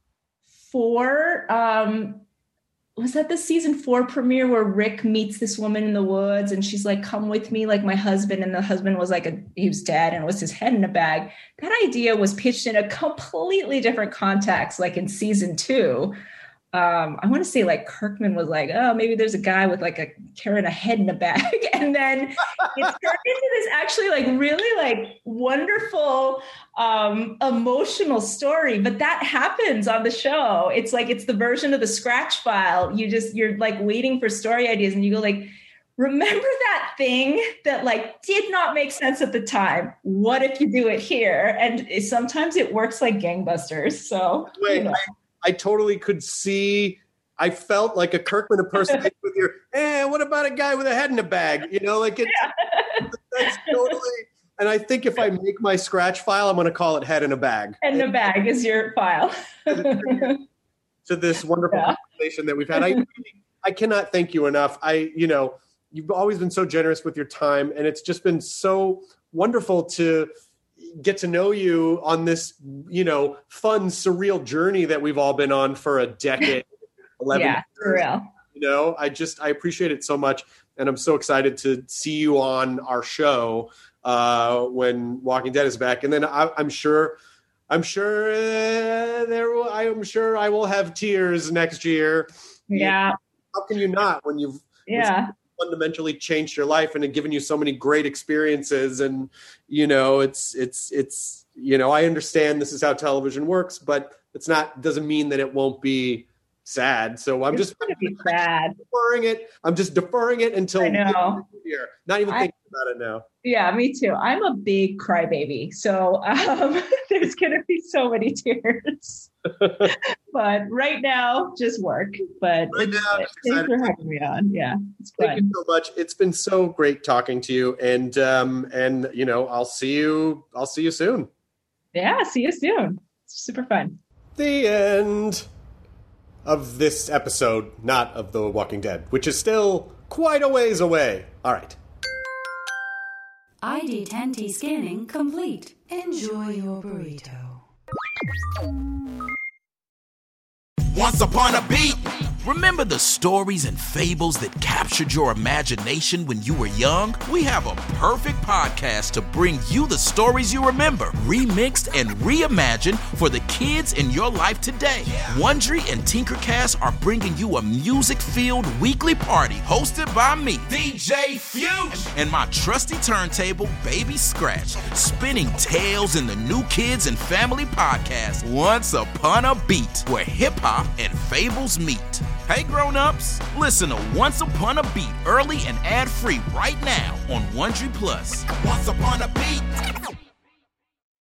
four. Um, was that the season four premiere where Rick meets this woman in the woods and she's like, come with me, like my husband. And the husband was like, a, he was dead and it was his head in a bag. That idea was pitched in a completely different context, like in season two. Um, I want to say like Kirkman was like, oh, maybe there's a guy with like a carrying a head in a bag. And then it turned into this actually like really like wonderful, um, emotional story. But that happens on the show. It's like, it's the version of the scratch file. You just, you're like waiting for story ideas and you go like, remember that thing that like did not make sense at the time? What if you do it here? And it, sometimes it works like gangbusters. So, Wait, you know. I- I totally could see, I felt like a Kirkman impersonation with your, eh, what about a guy with a head in a bag? You know, like it's, yeah. That's totally, and I think if I make my scratch file, I'm going to call it Head in a Bag. Head in a Bag is your file. To this wonderful yeah. conversation that we've had. I, I cannot thank you enough. I, you know, you've always been so generous with your time, and it's just been so wonderful to get to know you on this, you know, fun, surreal journey that we've all been on for a decade. eleven yeah, years. for real. You know, I just, I appreciate it so much. and I'm so excited to see you on our show uh, when Walking Dead is back. And then I, I'm sure, I'm sure uh, there. Will, I'm sure I will have tears next year. Yeah. How can you not when you've yeah. fundamentally changed your life and have given you so many great experiences? And you know, it's it's it's you know, I understand this is how television works, but it's not doesn't mean that it won't be sad. So I'm it's just gonna be sad. deferring it. I'm just deferring it until I know. Year. Not even I, thinking about it now. Yeah, me too. I'm a big crybaby, so um, there's gonna be so many tears. But right now, just work. But right now, thanks for having me on. Yeah, it's fun. Thank you so much. It's been so great talking to you, and um, and you know, I'll see you. I'll see you soon. Yeah, see you soon. It's super fun. The end of this episode, not of The Walking Dead, which is still quite a ways away. All right. I D ten T scanning complete. Enjoy your burrito. Once upon a beat. Remember the stories and fables that captured your imagination when you were young? We have a perfect podcast to bring you the stories you remember, remixed and reimagined for the kids in your life today. Yeah. Wondery and Tinkercast are bringing you a music-filled weekly party hosted by me, D J Fuge, and my trusty turntable, Baby Scratch, spinning tales in the new kids and family podcast, Once Upon a Beat, where hip-hop and fables meet. Hey grown-ups, listen to Once Upon a Beat early and ad-free right now on Wondery Plus. Once Upon a Beat.